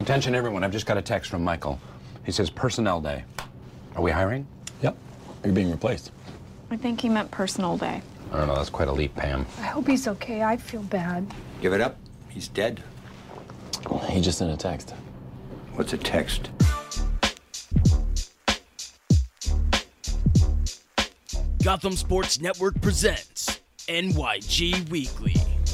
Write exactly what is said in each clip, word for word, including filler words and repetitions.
Attention everyone, I've just got a text from Michael. He says personnel day. Are we hiring? Yep. You're being replaced. I think he meant personal day. I don't know, that's quite a leap, Pam. I hope he's okay. I feel bad. Give it up. He's dead. He just sent a text. What's a text? Gotham Sports Network presents N Y G Weekly.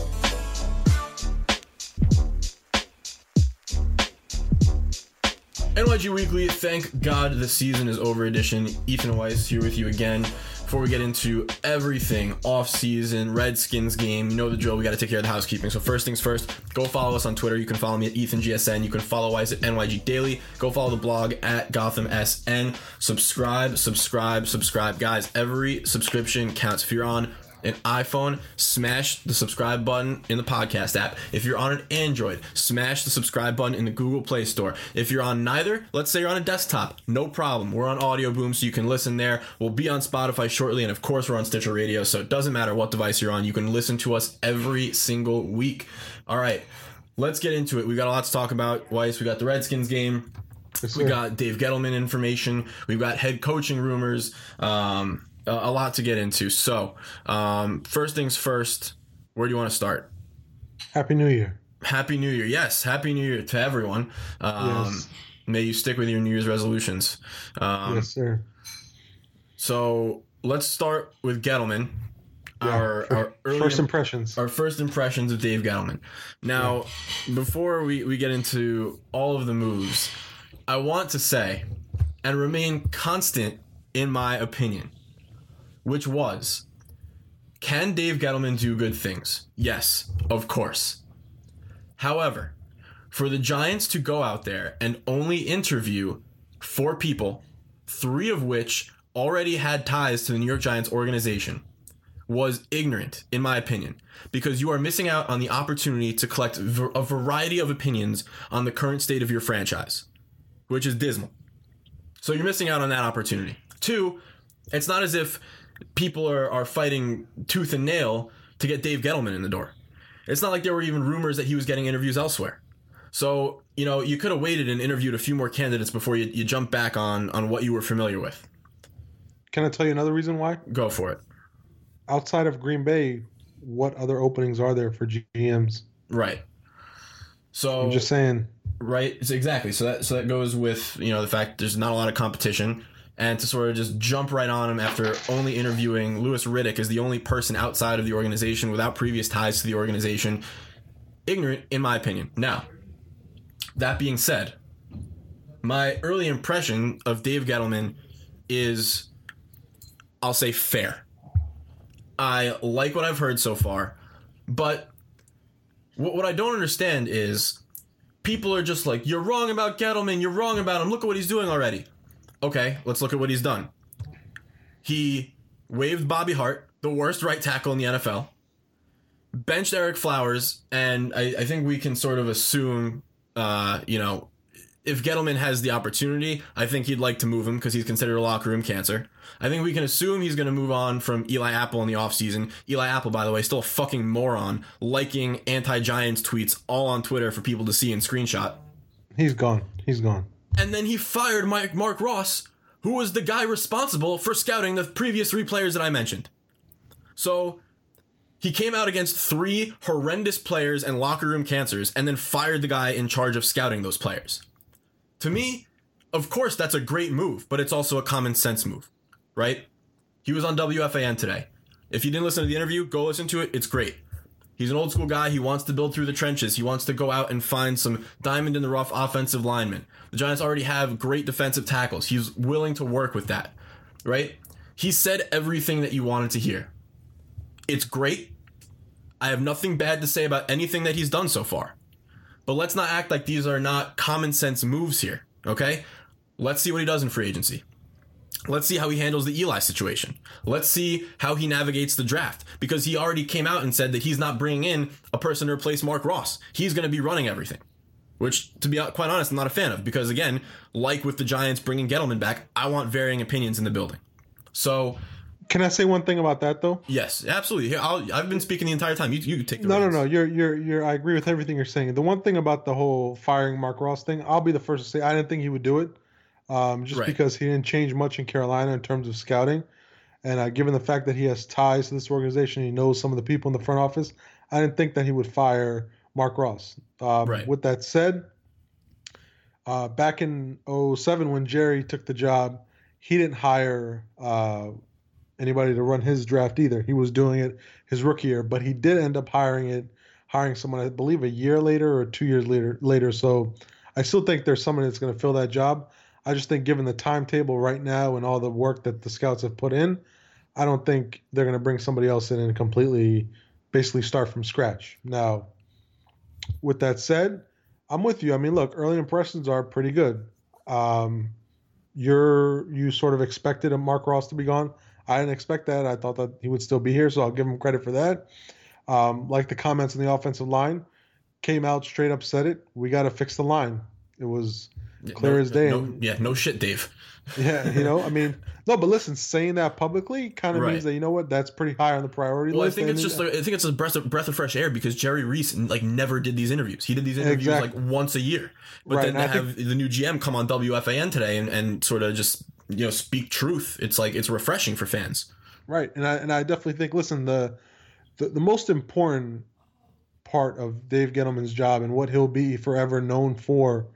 N Y G Weekly, thank God the season is over edition. Ethan Weiss here with you again. Before we get into everything, off-season, Redskins game, you know the drill, we got to take care of the housekeeping. So first things first, go follow us on Twitter. You can follow me at Ethan G S N. You can follow Weiss at N Y G Daily. Go follow the blog at Gotham S N. Subscribe, subscribe, subscribe. Guys, every subscription counts. If you're on an iPhone, smash the subscribe button in the podcast app. If you're on an Android, smash the subscribe button in the Google Play Store. If you're on neither, let's say you're on a desktop, no problem. We're on Audio Boom, so you can listen there. We'll be on Spotify shortly, and of course we're on Stitcher Radio, so it doesn't matter what device you're on. You can listen to us every single week. All right, let's get into it. We got a lot to talk about. Weiss, we got the Redskins game. Yes, we got Dave Gettleman information. We've got head coaching rumors. Um... a lot to get into. So, um, first things first, where do you want to start? Happy New Year. Happy New Year. Yes, Happy New Year to everyone. Um, yes. May you stick with your New Year's resolutions. Um, yes, sir. So, let's start with Gettleman. Yeah. Our, our early first impressions. Our first impressions of Dave Gettleman. Now, yeah. before we, we get into all of the moves, I want to say, and remain constant in my opinion, which was, can Dave Gettleman do good things? Yes, of course. However, for the Giants to go out there and only interview four people, three of which already had ties to the New York Giants organization, was ignorant, in my opinion, because you are missing out on the opportunity to collect a variety of opinions on the current state of your franchise, which is dismal. So you're missing out on that opportunity. Two, it's not as if people are, are fighting tooth and nail to get Dave Gettleman in the door. It's not like there were even rumors that he was getting interviews elsewhere. So, you know, you could have waited and interviewed a few more candidates before you, you jump back on, on what you were familiar with. Can I tell you another reason why? Go for it. Outside of Green Bay, what other openings are there for G Ms? Right. So I'm just saying. Right. Exactly. So that so that goes with, you know, the fact there's not a lot of competition. And to sort of just jump right on him after only interviewing Louis Riddick as the only person outside of the organization without previous ties to the organization. Ignorant, in my opinion. Now, that being said, my early impression of Dave Gettleman is, I'll say, fair. I like what I've heard so far, but what I don't understand is people are just like, you're wrong about Gettleman, you're wrong about him, look at what he's doing already. Okay, let's look at what he's done. He waived Bobby Hart, the worst right tackle in the N F L, benched Eric Flowers, and I, I think we can sort of assume, uh, you know, if Gettleman has the opportunity, I think he'd like to move him because he's considered a locker room cancer. I think we can assume he's going to move on from Eli Apple in the offseason. Eli Apple, by the way, still a fucking moron, liking anti-Giants tweets all on Twitter for people to see and screenshot. He's gone. He's gone. And then he fired Mike, Mark Ross, who was the guy responsible for scouting the previous three players that I mentioned. So he came out against three horrendous players and locker room cancers and then fired the guy in charge of scouting those players. To me, of course, that's a great move, but it's also a common sense move, right? He was on W F A N today. If you didn't listen to the interview, go listen to it. It's great. He's an old school guy. He wants to build through the trenches. He wants to go out and find some diamond in the rough offensive linemen. The Giants already have great defensive tackles. He's willing to work with that, right? He said everything that you wanted to hear. It's great. I have nothing bad to say about anything that he's done so far. But let's not act like these are not common sense moves here, okay? Let's see what he does in free agency. Let's see how he handles the Eli situation. Let's see how he navigates the draft, because he already came out and said that he's not bringing in a person to replace Mark Ross. He's going to be running everything, which, to be quite honest, I'm not a fan of, because, again, like with the Giants bringing Gettleman back, I want varying opinions in the building. So Can I say one thing about that though? Yes, absolutely. Here, I'll, I've been speaking the entire time. You you take the No, no, reins. no. You're, you're, you're. I agree with everything you're saying. The one thing about the whole firing Mark Ross thing, I'll be the first to say I didn't think he would do it, um, just Right. because he didn't change much in Carolina in terms of scouting, and uh, given the fact that he has ties to this organization, he knows some of the people in the front office. I didn't think that he would fire Mark Ross. Um, Right. With that said, uh, back in oh seven when Jerry took the job, he didn't hire uh, anybody to run his draft either. He was doing it his rookie year, but he did end up hiring it, hiring someone, I believe, a year later or two years later. Later, so I still think there's someone that's going to fill that job. I just think, given the timetable right now and all the work that the scouts have put in, I don't think they're going to bring somebody else in and completely, basically start from scratch. Now, with that said, I'm with you. I mean, look, early impressions are pretty good. Um, you're you sort of expected a Mark Ross to be gone. I didn't expect that. I thought that he would still be here, so I'll give him credit for that. Um, like the comments on the offensive line, came out straight up, said it. We got to fix the line. It was clear No- as day. no- And- yeah, no shit, Dave. yeah, you know, I mean, no, but listen, saying that publicly kind of Right. means that, you know what, that's pretty high on the priority Well, I list. think it's and- just like, I think it's a breath of, breath of fresh air because Jerry Reese like never did these interviews. He did these interviews Exactly. like once a year. But Right, then and to I have the new G M come on W F A N today and, and sort of just you know speak truth, it's like it's refreshing for fans. Right, and I and I definitely think, listen, the, the the most important part of Dave Gettleman's job and what he'll be forever known for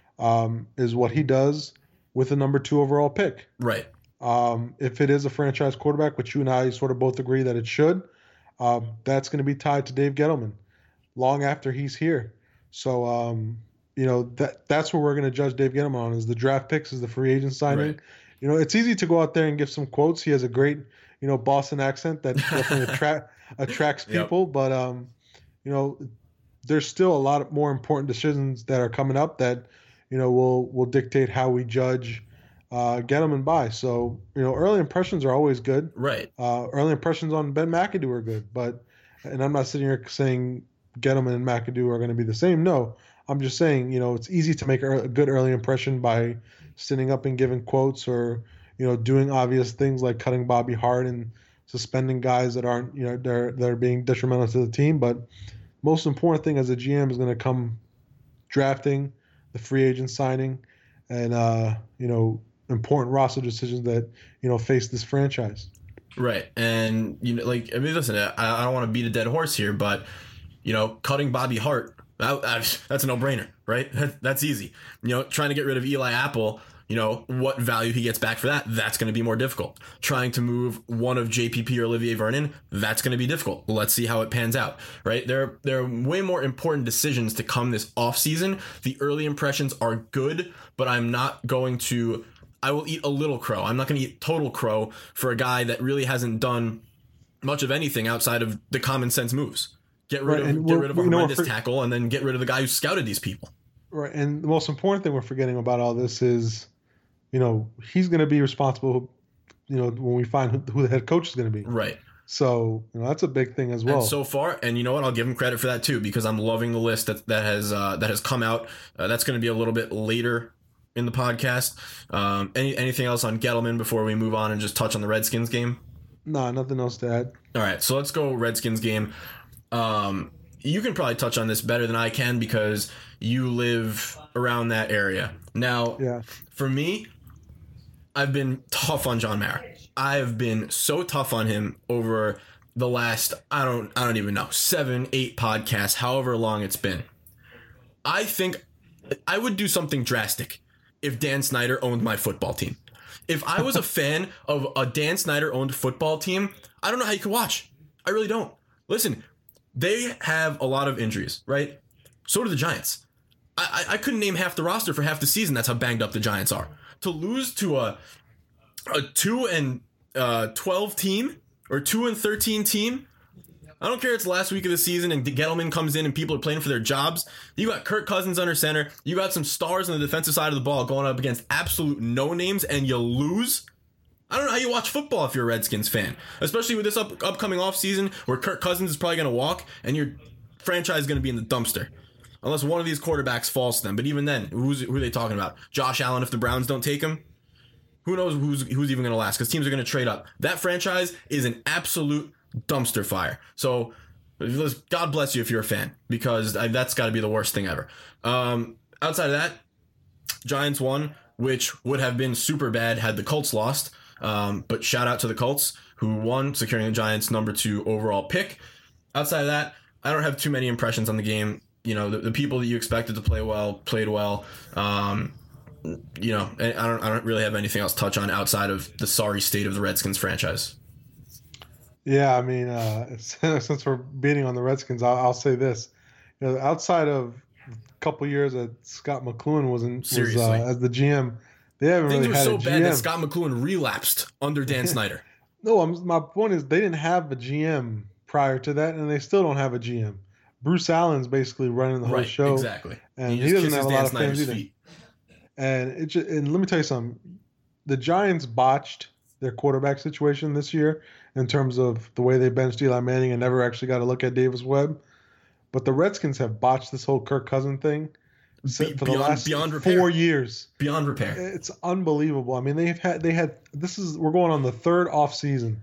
um, is what he does with the number two overall pick. Right. Um, if it is a franchise quarterback, which you and I sort of both agree that it should, uh, that's going to be tied to Dave Gettleman long after he's here. So, um, you know, that that's what we're going to judge Dave Gettleman on, is the draft picks, is the free agent signing. Right. You know, it's easy to go out there and give some quotes. He has a great, you know, Boston accent that definitely attract, attracts Yep. people. But, um, you know, there's still a lot of more important decisions that are coming up that, you know, will will dictate how we judge uh, Gettleman by. So, you know, early impressions are always good. Right. Uh, early impressions on Ben McAdoo are good, but, and I'm not sitting here saying Gettleman and McAdoo are going to be the same. No, I'm just saying, you know, it's easy to make a good early impression by sitting up and giving quotes, or, you know, doing obvious things like cutting Bobby Hart and suspending guys that aren't, you know, they're they're being detrimental to the team. But most important thing as a G M is going to come drafting, the free agent signing, and uh, you know, important roster decisions that, you know, face this franchise. Right. And, you know, like, I mean, listen, I, I don't want to beat a dead horse here, but, you know, cutting Bobby Hart, that, that, that's a no-brainer, right? That, that's easy. You know, trying to get rid of Eli Apple, you know, what value he gets back for that, that's going to be more difficult. Trying to move one of J P P or Olivier Vernon, that's going to be difficult. Let's see how it pans out, right? There, there are way more important decisions to come this offseason. The early impressions are good, but I'm not going to... I will eat a little crow. I'm not going to eat total crow for a guy that really hasn't done much of anything outside of the common sense moves. Get rid Right, of and get we're- rid of a you know, horrendous for- tackle, and then get rid of the guy who scouted these people. Right, and the most important thing we're forgetting about all this is, you know, he's going to be responsible, you know, when we find who, who the head coach is going to be. Right. So, you know, that's a big thing as well. And so far, and you know what? I'll give him credit for that too, because I'm loving the list that that has uh, that has come out. Uh, that's going to be a little bit later in the podcast. Um, any anything else on Gettleman before we move on and just touch on the Redskins game? No, nothing else to add. All right, so let's go Redskins game. Um, you can probably touch on this better than I can because you live around that area. Now, Yeah. for me, I've been tough on John Mara. I've been so tough on him over the last, I don't I don't even know, seven, eight podcasts, however long it's been. I think I would do something drastic if Dan Snyder owned my football team. If I was a fan of a Dan Snyder owned football team, I don't know how you could watch. I really don't. Listen, they have a lot of injuries, right? So do the Giants. I, I, I couldn't name half the roster for half the season. That's how banged up the Giants are. To lose to a a two and uh, twelve team or two and thirteen team, I don't care. It's the last week of the season and Gettleman comes in and people are playing for their jobs. You got Kirk Cousins under center. You got some stars on the defensive side of the ball going up against absolute no names, and you lose. I don't know how you watch football if you're a Redskins fan, especially with this up, upcoming offseason where Kirk Cousins is probably going to walk and your franchise is going to be in the dumpster. Unless one of these quarterbacks falls to them. But even then, who's, who are they talking about? Josh Allen if the Browns don't take him? who knows who's who's even going to last, because teams are going to trade up. That franchise is an absolute dumpster fire. So God bless you if you're a fan, because that's got to be the worst thing ever. Um, outside of that, Giants won, which would have been super bad had the Colts lost. Um, but shout out to the Colts, who won, securing the Giants' number two overall pick. Outside of that, I don't have too many impressions on the game. You know, the, the people that you expected to play well played well. Um, you know, I don't I don't really have anything else to touch on outside of the sorry state of the Redskins franchise. Yeah, I mean, uh, since we're beating on the Redskins, I'll, I'll say this: you know, outside of a couple years that Scott McCloughan wasn't was, uh, as the G M, they haven't Things really were had so a G M. bad that Scott McCloughan relapsed under Dan Snyder. No, I'm, my point is they didn't have a G M prior to that, and they still don't have a G M. Bruce Allen's basically running the whole Right, show, exactly. and He he, just doesn't have a kisses lot Dan of fans Snyder's either. feet. And it just, and let me tell you something: the Giants botched their quarterback situation this year in terms of the way they benched Eli Manning and never actually got to look at Davis Webb. But the Redskins have botched this whole Kirk Cousins thing for Be- the beyond- last beyond repair. four years. Beyond repair. It's unbelievable. I mean, they've had they had this is we're going on the third off season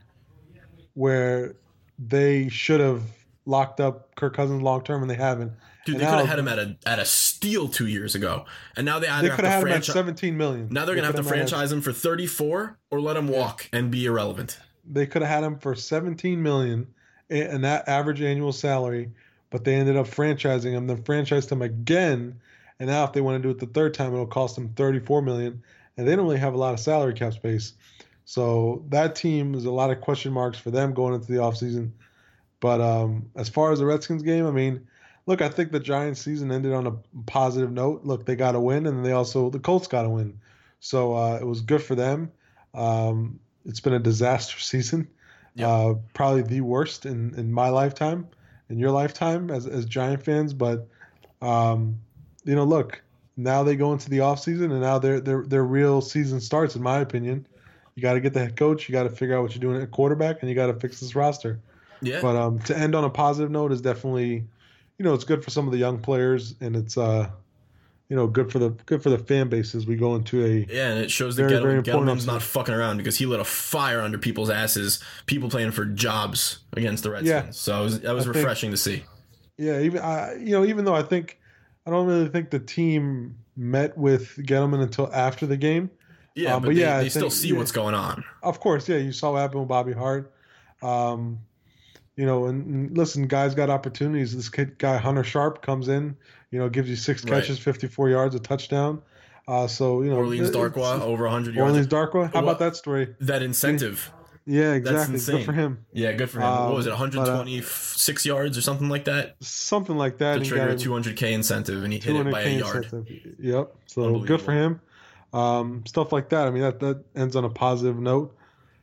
where they should have locked up Kirk Cousins long term, and they haven't. Dude, And they now- could have had him at a at a steal two years ago, and now they either They have could to have had him at franchise. seventeen million. Now they're They gonna have to could had him at- franchise him for thirty-four or let him walk and be irrelevant. They could have had him for seventeen million and that average annual salary, but they ended up franchising him, then franchised him again, and now if they want to do it the third time, it'll cost them thirty-four million, and they don't really have a lot of salary cap space. So that team is a lot of question marks for them going into the offseason. But um, as far as the Redskins game, I mean, look, I think the Giants season ended on a positive note. Look, they got a win, and they also the Colts got a win, so uh, it was good for them. Um, it's been a disaster season, Yep. uh, probably the worst in, in my lifetime, in your lifetime as as Giant fans. But um, you know, look, now they go into the offseason, and now their their their real season starts. In my opinion, you got to get the head coach, you got to figure out what you're doing at quarterback, and you got to fix this roster. Yeah, But um, to end on a positive note is definitely, you know, it's good for some of the young players, and it's uh, you know, good for the good for the fan base as we go into a yeah, and it shows that very, very Gettleman, important Gettleman's not fucking around, because he lit a fire under people's asses, people playing for jobs against the Redskins. Yeah. So it was, that was I think- refreshing to see. yeah. Even I, you know, even though I think I don't really think the team met with Gettleman until after the game. Yeah, Um, but, but they, yeah, I they still think- see yeah. what's going on. Of course, yeah, you saw what happened with Bobby Hart. Um, you know, and, and listen, guys got opportunities. This kid guy Hunter Sharp comes in, you know, gives you six Right. catches, fifty-four yards, a touchdown. Uh, so you know, Orleans it- Darkwa it's- over one hundred yards. Orleans Darkwa. How Well, about that story? That incentive. Yeah, That's exactly. insane. Good for him. Yeah, good for him. Um, what was it, but, uh, one hundred twenty-six yards or something like that? Something like that. To and he trigger got a two hundred K incentive, and he hit it by a two hundred K yard. incentive. Yep. So good for him. Um, stuff like that. I mean, that that ends on a positive note.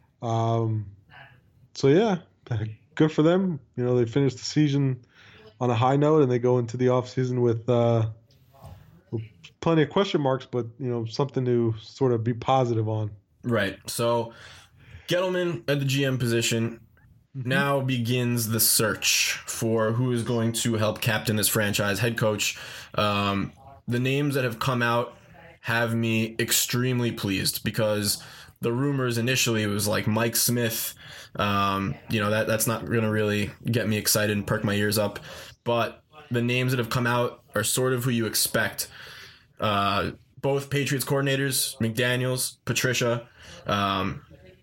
Um, so yeah, good for them. You know, they finished the season on a high note, and they go into the offseason with uh, with plenty of question marks, but you know, something to sort of be positive on. Right. So Gettleman at the G M position. Now begins the search for who is going to help captain this franchise, head coach. Um, the names that have come out have me extremely pleased, because the rumors initially was like Mike Smith. Um, you know, that that's not going to really get me excited and perk my ears up. But the names that have come out are sort of who you expect. Uh, both Patriots coordinators, McDaniels, Patricia. Um,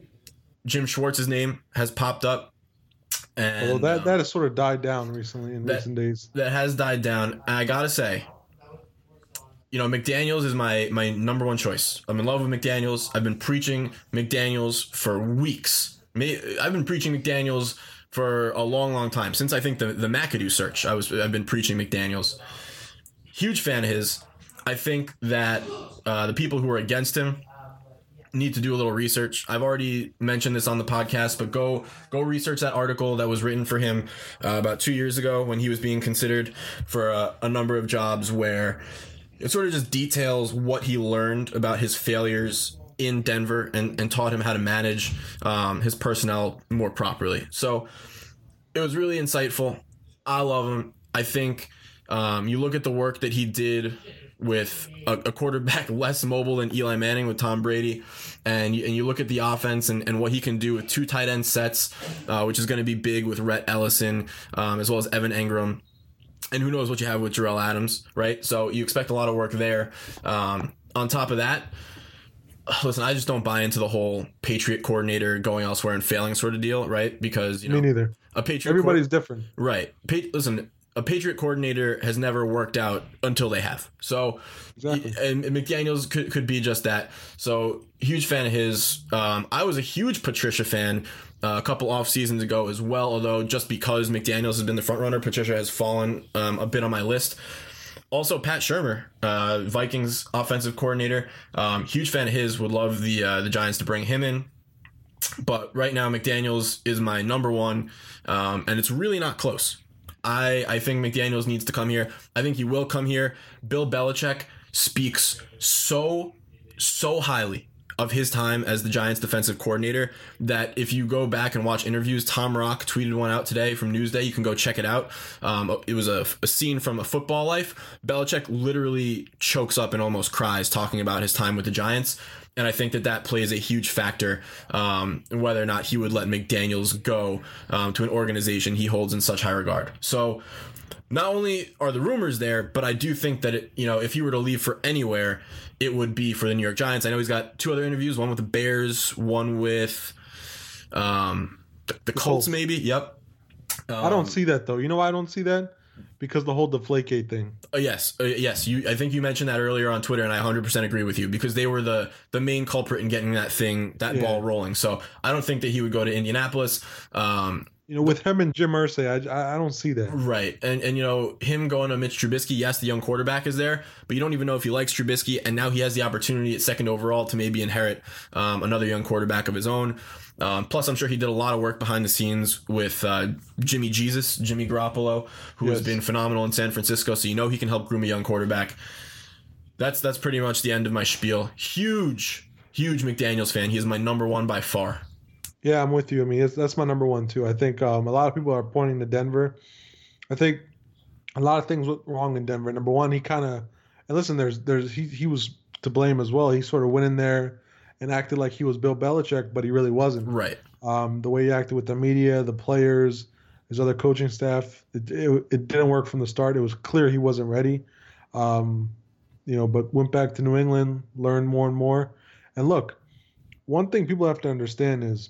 Jim Schwartz's name has popped up. And Although that um, that has sort of died down recently in that- recent days. that has died down. And I gotta say, you know, McDaniels is my my number one choice. I'm in love with McDaniels. I've been preaching McDaniels for weeks. May- I've been preaching McDaniels for a long, long time, since I think the the McAdoo search. I was I've been preaching McDaniels. Huge fan of his. I think that uh, the people who are against him need to do a little research. I've already mentioned this on the podcast, but go go research that article that was written for him uh, about two years ago when he was being considered for a, a number of jobs, where it sort of just details what he learned about his failures in Denver and, and taught him how to manage um, his personnel more properly. So it was really insightful. I love him. I think um, you look at the work that he did with a, a quarterback less mobile than Eli Manning with Tom Brady, and you, and you look at the offense and, and what he can do with two tight end sets, uh, which is going to be big with Rhett Ellison, um, as well as Evan Engram. And who knows what you have with Jarrell Adams, right? So you expect a lot of work there. Um, on top of that, listen, I just don't buy into the whole Patriot coordinator going elsewhere and failing sort of deal, right? Because, you know, Me neither. A Patriot Everybody's co- different. Right. Pa- listen, a Patriot coordinator has never worked out until they have. So, Exactly. and, and McDaniels could, could be just that. So, huge fan of his. Um, I was a huge Patricia fan uh, a couple off seasons ago as well, although just because McDaniels has been the front runner, Patricia has fallen um, a bit on my list. Also, Pat Shurmur, uh, Vikings offensive coordinator, um, huge fan of his. Would love the uh, the Giants to bring him in. But right now, McDaniels is my number one, um, and it's really not close. I, I think McDaniels needs to come here. I think he will come here. Bill Belichick speaks so, so highly of his time as the Giants defensive coordinator that if you go back and watch interviews, Tom Rock tweeted one out today from Newsday. You can go check it out. Um, it was a, a scene from A Football Life. Belichick literally chokes up and almost cries talking about his time with the Giants. And I think that that plays a huge factor um, in whether or not he would let McDaniels go um, to an organization he holds in such high regard. So not only are the rumors there, but I do think that, it, you know, if he were to leave for anywhere, it would be for the New York Giants. I know he's got two other interviews, one with the Bears, one with um, the, the Colts, Colts, maybe. Yep. Um, I don't see that, though. You know why I don't see that? Because the whole Deflategate thing. Uh, yes, uh, yes. You, I think you mentioned that earlier on Twitter, and I one hundred percent agree with you because they were the the main culprit in getting that thing, that Yeah. ball rolling. So I don't think that he would go to Indianapolis. Um, You know, with him and Jim Irsay, I, I don't see that. right, and and you know him going to Mitch Trubisky. Yes, the young quarterback is there, but you don't even know if he likes Trubisky, and now he has the opportunity at second overall to maybe inherit um, another young quarterback of his own. Um, plus, I'm sure he did a lot of work behind the scenes with uh, Jimmy Jesus, Jimmy Garoppolo, who Yes. has been phenomenal in San Francisco. So you know he can help groom a young quarterback. That's that's pretty much the end of my spiel. Huge, huge McDaniels fan. He is my number one by far. Yeah, I'm with you. I mean, it's, that's my number one, too. I think um, a lot of people are pointing to Denver. I think a lot of things went wrong in Denver. Number one, he kind of – and listen, there's there's he, he was to blame as well. He sort of went in there and acted like he was Bill Belichick, but he really wasn't. Right. Um, the way he acted with the media, the players, his other coaching staff, it, it, it didn't work from the start. It was clear he wasn't ready. Um, you know, but went back to New England, learned more and more. And look, one thing people have to understand is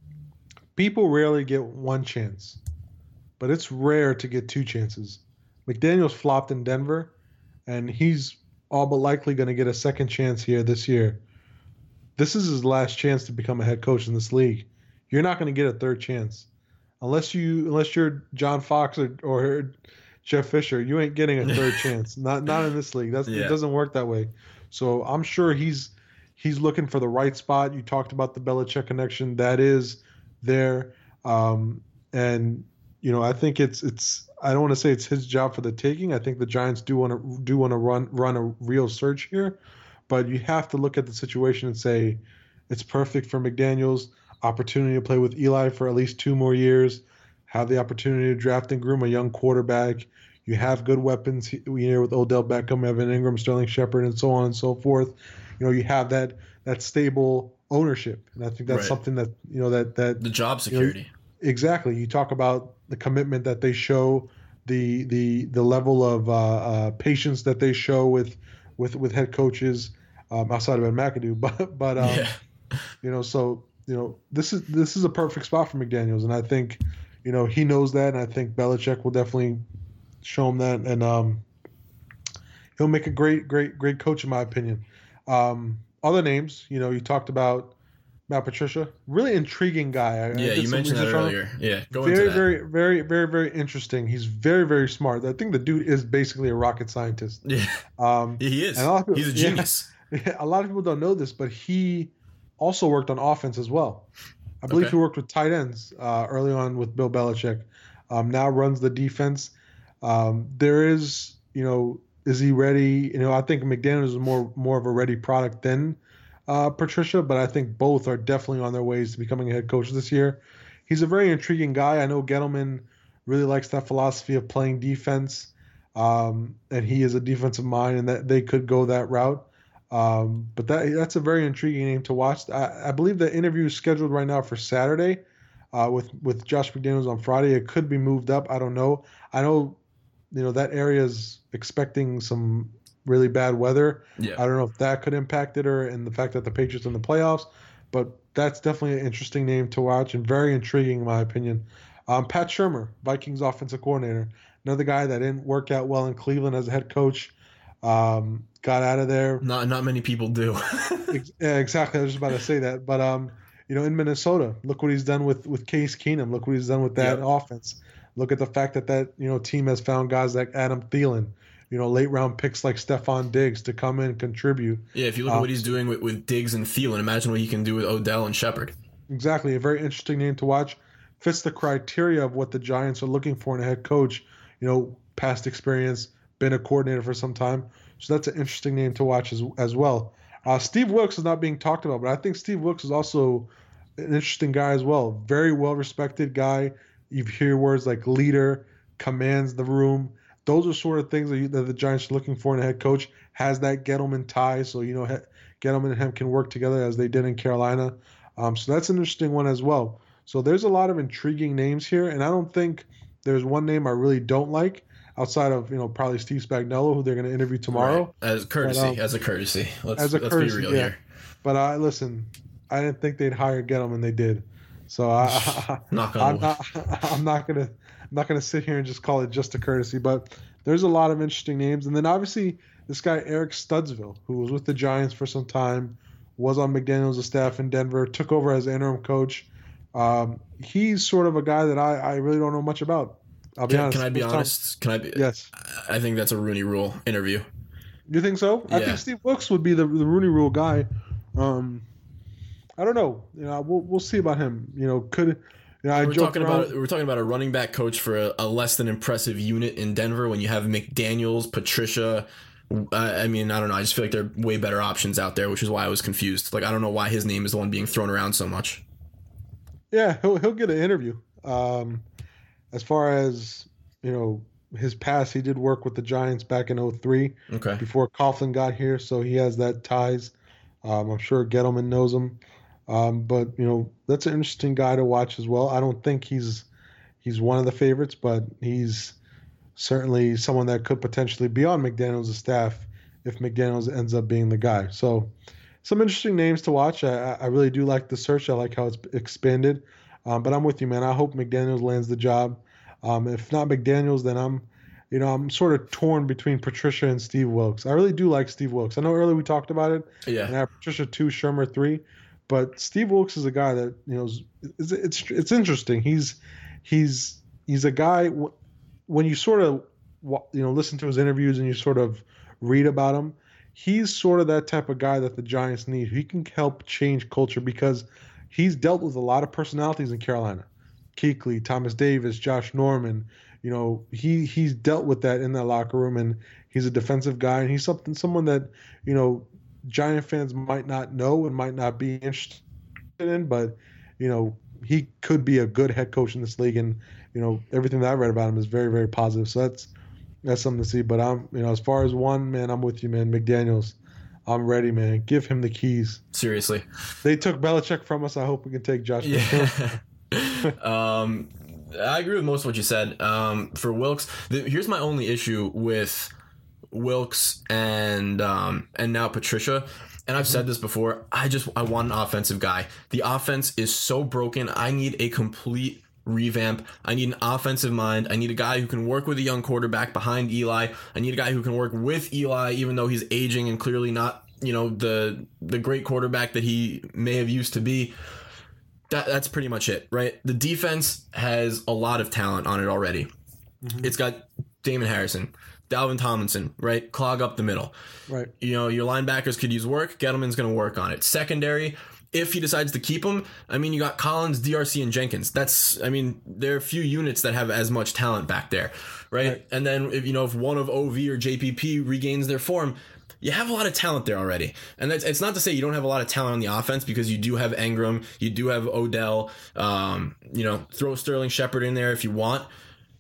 people rarely get one chance, but it's rare to get two chances. McDaniels flopped in Denver, and he's all but likely going to get a second chance here this year. This is his last chance to become a head coach in this league. You're not going to get a third chance unless you unless you're John Fox or, or Jeff Fisher. You ain't getting a third chance. Not not in this league. That's Yeah. It doesn't work that way. So I'm sure he's he's looking for the right spot. You talked about the Belichick connection. That is there, um, and you know I think it's it's. I don't want to say it's his job for the taking. I think the Giants do want to do want to run run a real search here. But you have to look at the situation and say it's perfect for McDaniels. Opportunity to play with Eli for at least two more years. Have the opportunity to draft and groom a young quarterback. You have good weapons, you know, with Odell Beckham, Evan Ingram, Sterling Shepard, and so on and so forth. You know, you have that that stable ownership, and I think that's Right. something that you know that that The job you know, security. exactly. You talk about the commitment that they show, the the the level of uh, uh, patience that they show with with with head coaches um, outside of Ed McAdoo, but but um, Yeah. you know, so you know this is this is a perfect spot for McDaniels, and I think you know he knows that, and I think Belichick will definitely show him that, and um, he'll make a great great great coach in my opinion. Um, other names, you know, you talked about Matt Patricia, really intriguing guy. I, I Yeah, did you some mentioned that research on him. earlier. Yeah, go Very, into that. very, very, very, very interesting. He's very, very smart. I think the dude is basically a rocket scientist. Yeah, Um, he is. and a lot of people- He's a yeah. genius. a lot of people don't know this, but he also worked on offense as well. I believe Okay. he worked with tight ends uh, early on with Bill Belichick. Um, now runs the defense. Um, there is, you know, is he ready? You know, I think McDaniels is more more of a ready product than uh, Patricia, but I think both are definitely on their ways to becoming a head coach this year. He's a very intriguing guy. I know Gettleman really likes that philosophy of playing defense. um, and he is a defensive mind, and that they could go that route. Um, but that that's a very intriguing name to watch. I, I believe the interview is scheduled right now for Saturday, uh, with with Josh McDaniels on Friday. It could be moved up. I don't know. I know, you know, that area is expecting some really bad weather. Yeah. I don't know if that could impact it, or and the fact that the Patriots are in the playoffs, but that's definitely an interesting name to watch and very intriguing in my opinion. Um, Pat Shurmur, Vikings offensive coordinator, another guy that didn't work out well in Cleveland as a head coach. Um, got out of there. Not not many people do. Yeah, exactly. I was just about to say that. But um, you know, in Minnesota, look what he's done with with Case Keenum. Look what he's done with that Yep. offense. Look at the fact that that you know team has found guys like Adam Thielen, you know, late round picks like Stephon Diggs to come in and contribute. Yeah, if you look at Um, what he's doing with, with Diggs and Thielen, imagine what he can do with Odell and Shepard. Exactly, a very interesting name to watch. Fits the criteria of what the Giants are looking for in a head coach. You know, past experience, been a coordinator for some time. So that's an interesting name to watch as as well. Uh, Steve Wilks is not being talked about, but I think Steve Wilks is also an interesting guy as well. Very well respected guy. You hear words like leader, commands the room. Those are sort of things that, you, that the Giants are looking for in a head coach. Has that Gettleman tie, so you know he, Gettleman and him can work together as they did in Carolina. Um, so that's an interesting one as well. So there's a lot of intriguing names here, and I don't think there's one name I really don't like outside of you know probably Steve Spagnuolo, who they're going to interview tomorrow. Right. As courtesy, But, um, as a courtesy. Let's, as a let's courtesy, be real yeah. here. But I uh, listen, I didn't think they'd hire Gettleman. They did. So I, I, Knock on I'm wood. not, I'm not gonna, I'm not gonna sit here and just call it just a courtesy. But there's a lot of interesting names, and then obviously this guy Eric Studsville, who was with the Giants for some time, was on McDaniels' staff in Denver, took over as interim coach. Um, he's sort of a guy that I, I really don't know much about. I'll be Can, honest. can I be First time- honest? Can I be? Yes. I think that's a Rooney Rule interview. You think so? I Yeah. think Steve Wilks would be the, the Rooney Rule guy. Um, I don't know. You know, we'll we'll see about him. You know, could you know, I We're joke talking around. about we're talking about a running back coach for a, a less than impressive unit in Denver. When you have McDaniels, Patricia, uh, I mean, I don't know. I just feel like there are way better options out there, which is why I was confused. Like, I don't know why his name is the one being thrown around so much. Yeah, he'll he'll get an interview. Um, as far as you know, his past, he did work with the Giants back in oh three Okay. before Coughlin got here, so he has that ties. Um, I'm sure Gettleman knows him. Um, but you know, that's an interesting guy to watch as well. I don't think he's he's one of the favorites, but he's certainly someone that could potentially be on McDaniels' staff if McDaniels ends up being the guy. So some interesting names to watch. I, I really do like the search. I like how it's expanded. Um, but I'm with you, man. I hope McDaniels lands the job. Um, if not McDaniels, then I'm, you know, I'm sort of torn between Patricia and Steve Wilks. I really do like Steve Wilks. I know earlier we talked about it. Yeah. And I have Patricia two, Shurmur three, but Steve Wilks is a guy that you know is, it's it's, it's interesting. He's he's he's a guy when you sort of you know listen to his interviews and you sort of read about him. He's sort of that type of guy that the Giants need. He can help change culture because he's dealt with a lot of personalities in Carolina. Kuechly, Thomas Davis, Josh Norman. You know, he he's dealt with that in that locker room, and he's a defensive guy, and he's something someone that you know Giant fans might not know and might not be interested in, but you know he could be a good head coach in this league, and you know everything that I read about him is very very positive. So that's that's something to see. But I'm you know as far as one man, I'm with you, man. McDaniels, I'm ready, man. Give him the keys. Seriously. They took Belichick from us. I hope we can take Josh. McDaniels. Yeah. um, I agree with most of what you said. Um, for Wilks, the, here's my only issue with Wilks and um, and now Patricia. And I've said this before. I just I want an offensive guy. The offense is so broken. I need a complete revamp. I need an offensive mind. I need a guy who can work with a young quarterback behind Eli. I need a guy who can work with Eli, even though he's aging and clearly not, you know, the the great quarterback that he may have used to be. That, that's pretty much it, right? The defense has a lot of talent on it already. Mm-hmm. It's got Damon Harrison, Dalvin Tomlinson, right? Clog up the middle. Right. You know, your linebackers could use work. Gettleman's going to work on it. Secondary, if he decides to keep them, I mean, you got Collins, D R C, and Jenkins. That's, I mean, there are a few units that have as much talent back there, right? right. And then, if you know, if one of O V or J P P regains their form, you have a lot of talent there already. And that's, it's not to say you don't have a lot of talent on the offense, because you do have Engram, you do have Odell, um, you know, throw Sterling Shepard in there if you want.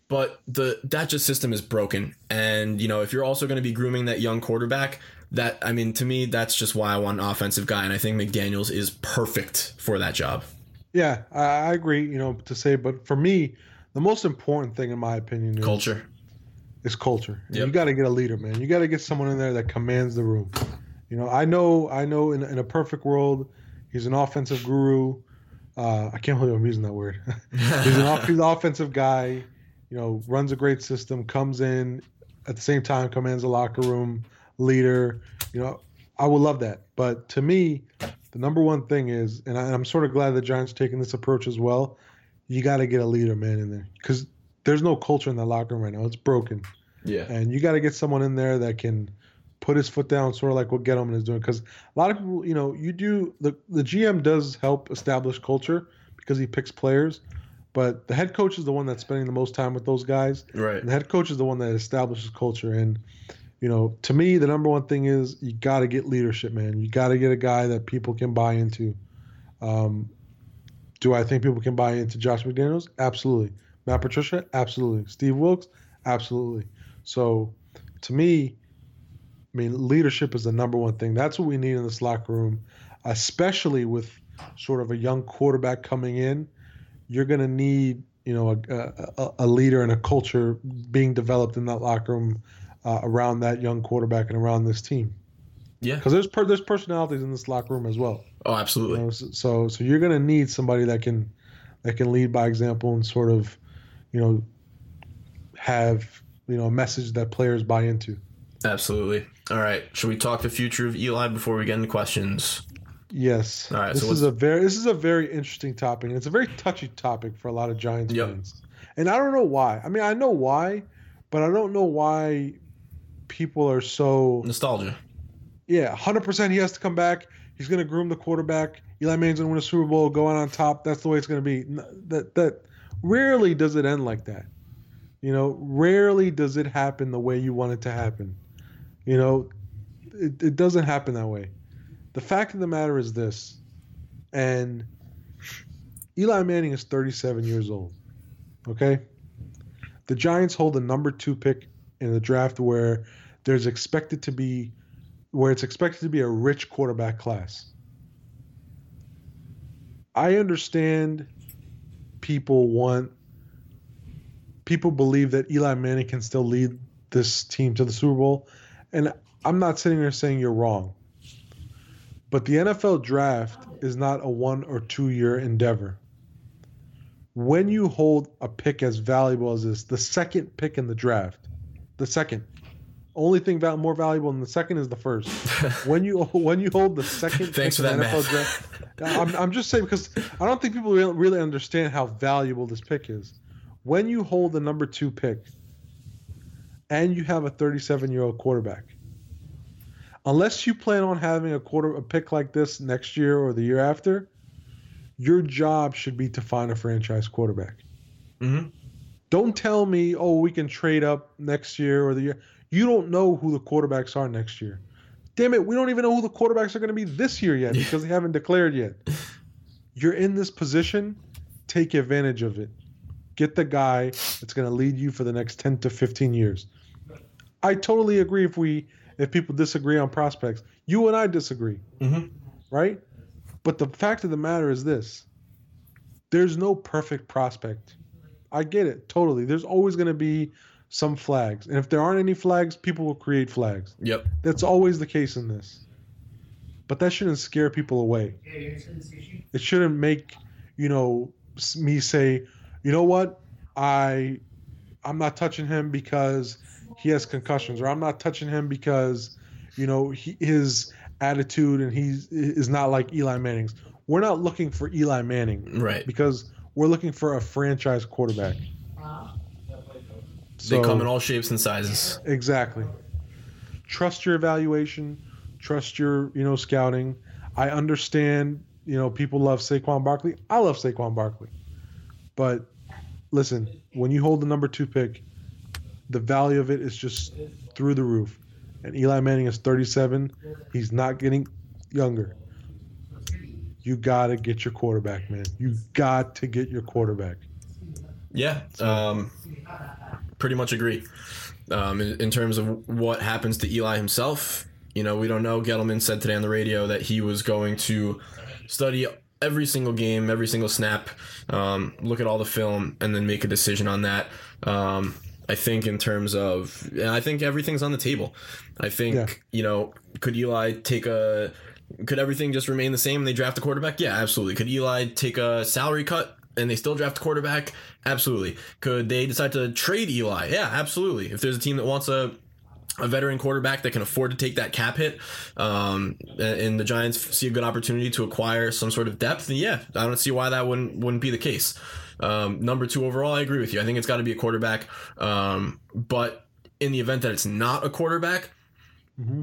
but the that just system is broken. And, you know, if you're also going to be grooming that young quarterback, that, I mean, to me, that's just why I want an offensive guy. And I think McDaniels is perfect for that job. Yeah, I, I agree, you know, to say, but for me, the most important thing, in my opinion, is culture. Is culture. Yep. You got to get a leader, man. You got to get someone in there that commands the room. You know, I know, I know in, in a perfect world, he's an offensive guru. Uh, I can't believe I'm using that word. he's, an off, he's an offensive guy, you know, runs a great system, comes in, at the same time commands the locker room, leader. You know, I would love that. But to me, the number one thing is, and, I, and I'm sort of glad the Giants are taking this approach as well, you got to get a leader, man, in there. Because there's no culture in the locker room right now. It's broken. Yeah. And you got to get someone in there that can put his foot down, sort of like what Gettleman is doing. Because a lot of people, you know, you do the the G M does help establish culture because he picks players, but the head coach is the one that's spending the most time with those guys. Right. And the head coach is the one that establishes culture. And, you know, to me, the number one thing is you got to get leadership, man. You got to get a guy that people can buy into. Um, do I think people can buy into Josh McDaniels? Absolutely. Matt Patricia? Absolutely. Steve Wilkes? Absolutely. So, to me, I mean, leadership is the number one thing. That's what we need in this locker room, especially with sort of a young quarterback coming in. You're going to need, you know, a, a, a leader and a culture being developed in that locker room uh, around that young quarterback and around this team. Yeah. Because there's per, there's personalities in this locker room as well. Oh, absolutely. You know, so so you're going to need somebody that can that can lead by example and sort of, you know, have, you know, a message that players buy into. Absolutely. All right. Should we talk the future of Eli before we get into questions? Yes. All right. This so is a very this is a very interesting topic, and it's a very touchy topic for a lot of Giants Yep. fans. And I don't know why. I mean, I know why, but I don't know why people are so nostalgia. Yeah, one hundred percent he has to come back. He's going to groom the quarterback. Eli Manning's going to win a Super Bowl, go out on top. That's the way it's going to be. That that rarely does it end like that. You know, rarely does it happen the way you want it to happen. You know, it, it doesn't happen that way. The fact of the matter is this, and Eli Manning is thirty-seven years old, okay? The Giants hold the number two pick in the draft where there's expected to be, where it's expected to be a rich quarterback class. I understand people want, people believe that Eli Manning can still lead this team to the Super Bowl, and I'm not sitting there saying you're wrong. But the N F L draft is not a one or two year endeavor. When you hold a pick as valuable as this, the second pick in the draft, the second, only thing val- more valuable than the second is the first. When you when you hold the second Thanks pick for in that the N F L math. draft, I'm, I'm just saying because I don't think people really, really understand how valuable this pick is. When you hold the number two pick and you have a thirty-seven-year-old quarterback, unless you plan on having a quarter a pick like this next year or the year after, your job should be to find a franchise quarterback. Mm-hmm. Don't tell me, oh, we can trade up next year or the year. You don't know who the quarterbacks are next year. Damn it, we don't even know who the quarterbacks are going to be this year yet because they haven't declared yet. You're in this position, take advantage of it. Get the guy that's going to lead you for the next ten to fifteen years. I totally agree if we if people disagree on prospects. You and I disagree, Mm-hmm. right? But the fact of the matter is this. There's no perfect prospect. I get it, totally. There's always going to be some flags. And if there aren't any flags, people will create flags. Yep. That's always the case in this. But that shouldn't scare people away. It shouldn't make, you know, me say, you know what, I, I'm not touching him because he has concussions, or I'm not touching him because, you know, he, his attitude and he's is not like Eli Manning's. We're not looking for Eli Manning, Right? Because we're looking for a franchise quarterback. They come in all shapes and sizes. Exactly. Trust your evaluation. Trust your, you know, scouting. I understand, you know, people love Saquon Barkley. I love Saquon Barkley. But listen, when you hold the number two pick, the value of it is just through the roof. And Eli Manning is thirty-seven. He's not getting younger. You got to get your quarterback, man. You got to get your quarterback. Yeah, um, pretty much agree. Um, in, in terms of what happens to Eli himself, you know, we don't know. Gettleman said today on the radio that he was going to study every single game, every single snap, um, look at all the film, and then make a decision on that. Um, I think in terms of, I think everything's on the table. I think, yeah. you know, could Eli take a, could everything just remain the same and they draft a quarterback? Yeah, absolutely. Could Eli take a salary cut and they still draft a quarterback? Absolutely. Could they decide to trade Eli? Yeah, absolutely. If there's a team that wants a a veteran quarterback that can afford to take that cap hit, um, and the Giants see a good opportunity to acquire some sort of depth, then yeah, I don't see why that wouldn't wouldn't be the case. Um, number two overall, I agree with you. I think it's got to be a quarterback. Um, but in the event that it's not a quarterback, mm-hmm.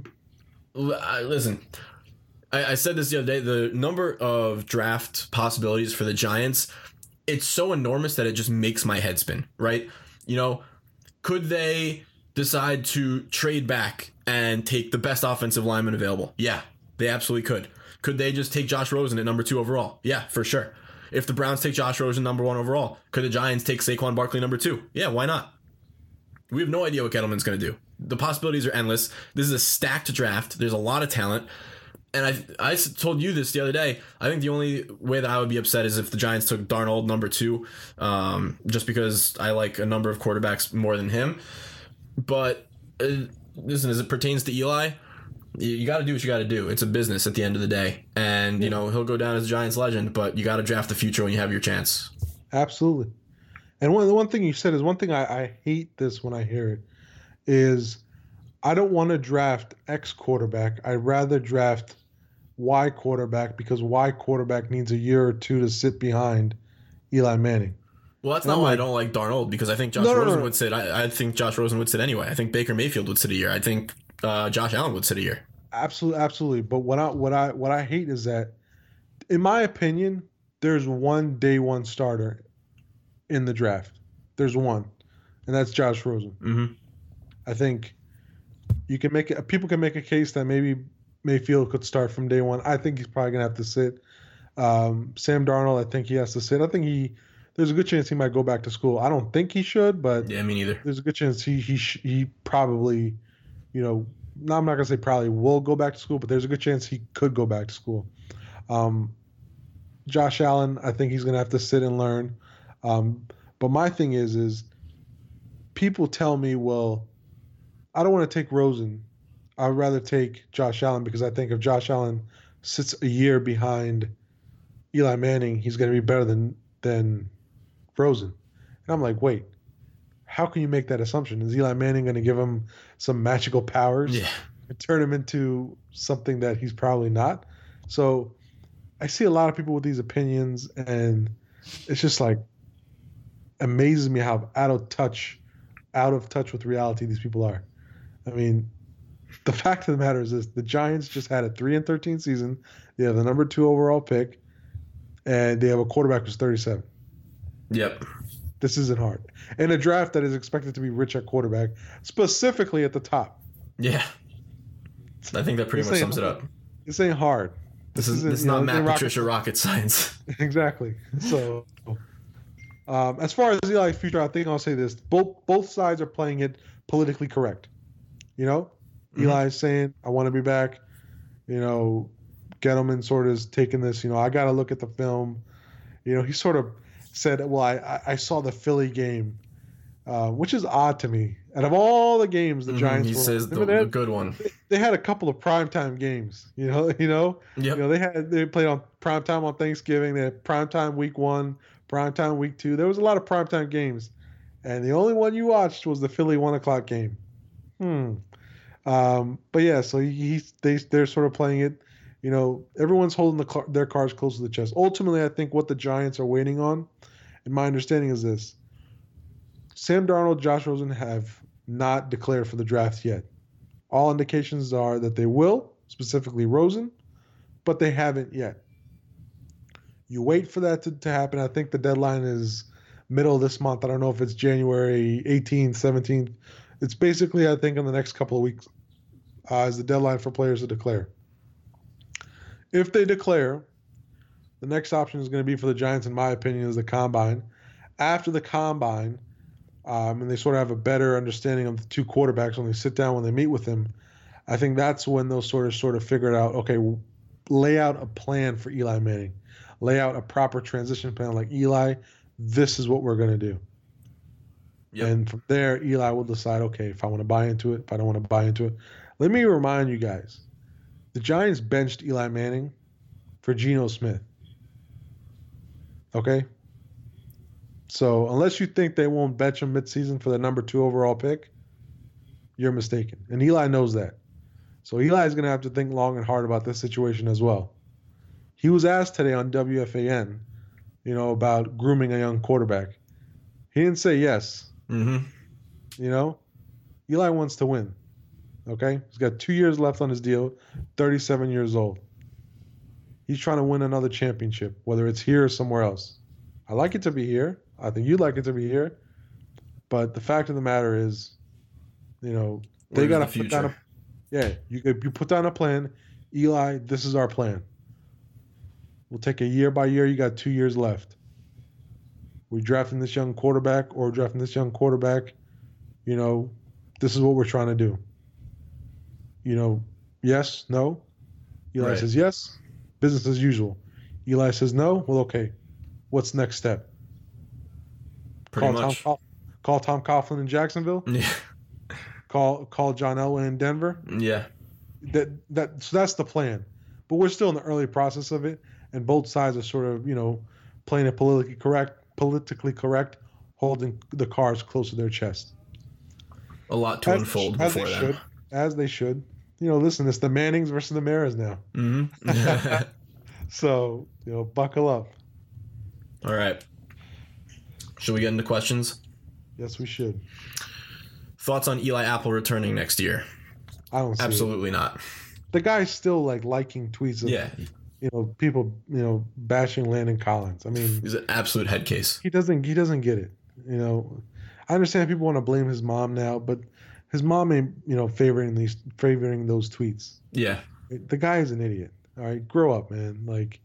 l- listen, I, I said this the other day, the number of draft possibilities for the Giants, it's so enormous that it just makes my head spin, right? You know, could they decide to trade back and take the best offensive lineman available? Yeah, they absolutely could. Could they just take Josh Rosen at number two overall? Yeah, for sure. If the Browns take Josh Rosen number one overall, could the Giants take Saquon Barkley number two? Yeah, why not? We have no idea what Gettleman's going to do. The possibilities are endless. This is a stacked draft. There's a lot of talent. And I I told you this the other day. I think the only way that I would be upset is if the Giants took Darnold number two, um, just because I like a number of quarterbacks more than him. But uh, listen, as it pertains to Eli, you, you got to do what you got to do. It's a business at the end of the day. And, you know, he'll go down as a Giants legend, but you got to draft the future when you have your chance. Absolutely. And one the one thing you said is one thing I, I hate this when I hear it is I don't want to draft X quarterback. I'd rather draft Y quarterback because Y quarterback needs a year or two to sit behind Eli Manning. Well, that's and not I'm why like, I don't like Darnold, because I think Josh no, no, Rosen no. would sit. I, I think Josh Rosen would sit anyway. I think Baker Mayfield would sit a year. I think uh, Josh Allen would sit a year. Absolutely, absolutely. But what I what I what I hate is that, in my opinion, there's one day one starter in the draft. There's one, and that's Josh Rosen. Mm-hmm. I think you can make it. People can make a case that maybe Mayfield could start from day one. I think he's probably gonna have to sit. Um, Sam Darnold, I think he has to sit. I think he. There's a good chance he might go back to school. I don't think he should, but yeah, me neither. There's a good chance he he sh- he probably, you know, no, I'm not gonna say probably will go back to school, but there's a good chance he could go back to school. Um, Josh Allen, I think he's gonna have to sit and learn. Um, but my thing is, is people tell me, well, I don't want to take Rosen. I'd rather take Josh Allen because I think if Josh Allen sits a year behind Eli Manning, he's gonna be better than than Rosen. And I'm like, wait, how can you make that assumption? Is Eli Manning going to give him some magical powers yeah. and turn him into something that he's probably not? So I see a lot of people with these opinions, and it's just like amazes me how out of touch, out of touch with reality these people are. I mean, the fact of the matter is this: the Giants just had a three and thirteen season. They have the number two overall pick, and they have a quarterback who's thirty-seven. Yep. This isn't hard. In a draft that is expected to be rich at quarterback, specifically at the top. Yeah. I think that pretty this much sums it up. This ain't hard. This, this is this is not Matt Patricia rocket science. Exactly. So, um, as far as Eli's future, I think I'll say this: both both sides are playing it politically correct. You know, mm-hmm. Eli's saying, "I want to be back." You know, Gettleman sort of is taking this. You know, I got to look at the film. You know, he sort of said, well, I, I saw the Philly game, uh, which is odd to me. Out of all the games the mm-hmm. Giants he were, says the, had, the good one. They had a couple of primetime games, you know, you know, yep. you know, they had, they played on primetime on Thanksgiving. They had primetime week one, primetime week two. There was a lot of primetime games. And the only one you watched was the Philly one o'clock game. Hmm. Um, but yeah, so he, he they, they're sort of playing it. You know, everyone's holding the, their cards close to the chest. Ultimately, I think what the Giants are waiting on, and my understanding is this: Sam Darnold, Josh Rosen have not declared for the draft yet. All indications are that they will, specifically Rosen, but they haven't yet. You wait for that to, to happen. I think the deadline is middle of this month. I don't know if it's January eighteenth, seventeenth. It's basically, I think, in the next couple of weeks uh, is the deadline for players to declare. If they declare, the next option is going to be for the Giants, in my opinion, is the combine. after the combine, um, and they sort of have a better understanding of the two quarterbacks when they sit down, when they meet with them, I think that's when they'll sort of sort of figure it out. Okay, lay out a plan for Eli Manning, lay out a proper transition plan. Like, Eli, this is what we're going to do. Yep. And from there, Eli will decide, okay, if I want to buy into it, if I don't want to buy into it. Let me remind you guys, the Giants benched Eli Manning for Geno Smith. Okay? So unless you think they won't bench him midseason for the number two overall pick, you're mistaken. And Eli knows that. So Eli's going to have to think long and hard about this situation as well. He was asked today on W F A N, you know, about grooming a young quarterback. He didn't say yes. Mm-hmm. You know, Eli wants to win. Okay? He's got two years left on his deal, thirty-seven years old. He's trying to win another championship, whether it's here or somewhere else. I like it to be here. I think you'd like it to be here. But the fact of the matter is, you know, they got to put down a Yeah, you you put down a plan. Eli, this is our plan. We'll take it year by year. You got two years left. We're drafting this young quarterback or drafting this young quarterback. You know, this is what we're trying to do. You know, yes, no. Eli Right. says yes. Business as usual. Eli says no. Well, okay. What's next step? Pretty call much. Tom, call Tom Coughlin in Jacksonville. Yeah. Call call John Elway in Denver. Yeah. That that so that's the plan, but we're still in the early process of it, and both sides are sort of, you know, playing it politically correct, politically correct, holding the cards close to their chest. A lot to as, unfold as before they that. should, as they should. You know, listen, it's the Mannings versus the Maras now. Mm-hmm. So, you know, buckle up. All right. Should we get into questions? Yes, we should. Thoughts on Eli Apple returning next year? I don't see Absolutely it. not. The guy's still like liking tweets of, Yeah. you know, people, you know, bashing Landon Collins. I mean, He's an absolute head case. he doesn't he doesn't get it. You know, I understand people want to blame his mom now, but his mom ain't, you know, favoring these favoring those tweets. Yeah. The guy is an idiot. All right, grow up, man. Like,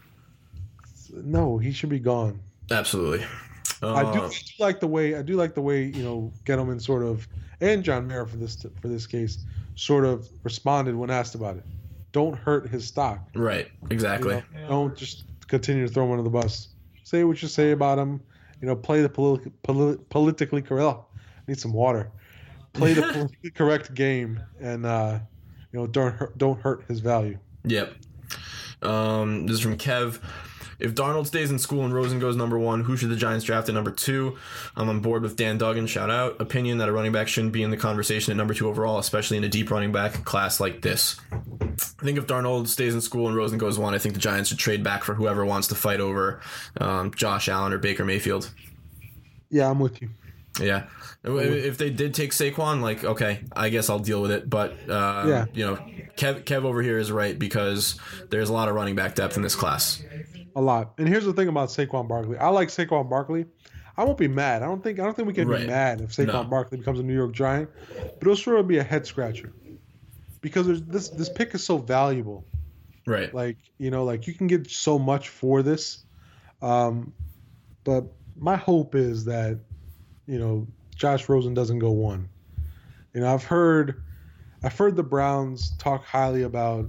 no, he should be gone. Absolutely. Uh, I, do, I do like the way I do like the way you know Gettleman sort of, and John Mara for this for this case sort of responded when asked about it. Don't hurt his stock. Right. Exactly. You know? Don't just continue to throw him under the bus. Say what you say about him. You know, play the politi- politi- politically correct. Oh, I need some water. Play the politically correct game, and uh, you know, don't hurt, don't hurt his value. Yep. Um, this is from Kev. If Darnold stays in school and Rosen goes number one, who should the Giants draft at number two? I'm on board with Dan Duggan, shout out. Opinion that a running back shouldn't be in the conversation at number two overall, especially in a deep running back class like this. I think if Darnold stays in school and Rosen goes one, I think the Giants should trade back for whoever wants to fight over um, Josh Allen or Baker Mayfield. Yeah, I'm with you. Yeah. If they did take Saquon, like, okay, I guess I'll deal with it. But, uh, Yeah. you know, Kev, Kev over here is right because there's a lot of running back depth in this class. A lot. And here's the thing about Saquon Barkley. I like Saquon Barkley. I won't be mad. I don't think I don't think we can Right. be mad if Saquon No. Barkley becomes a New York Giant. But it'll sort of be a head scratcher. Because there's, this this pick is so valuable. Right. Like, you know, like you can get so much for this. Um, but my hope is that, you know, Josh Rosen doesn't go one. You know, I've heard I've heard the Browns talk highly about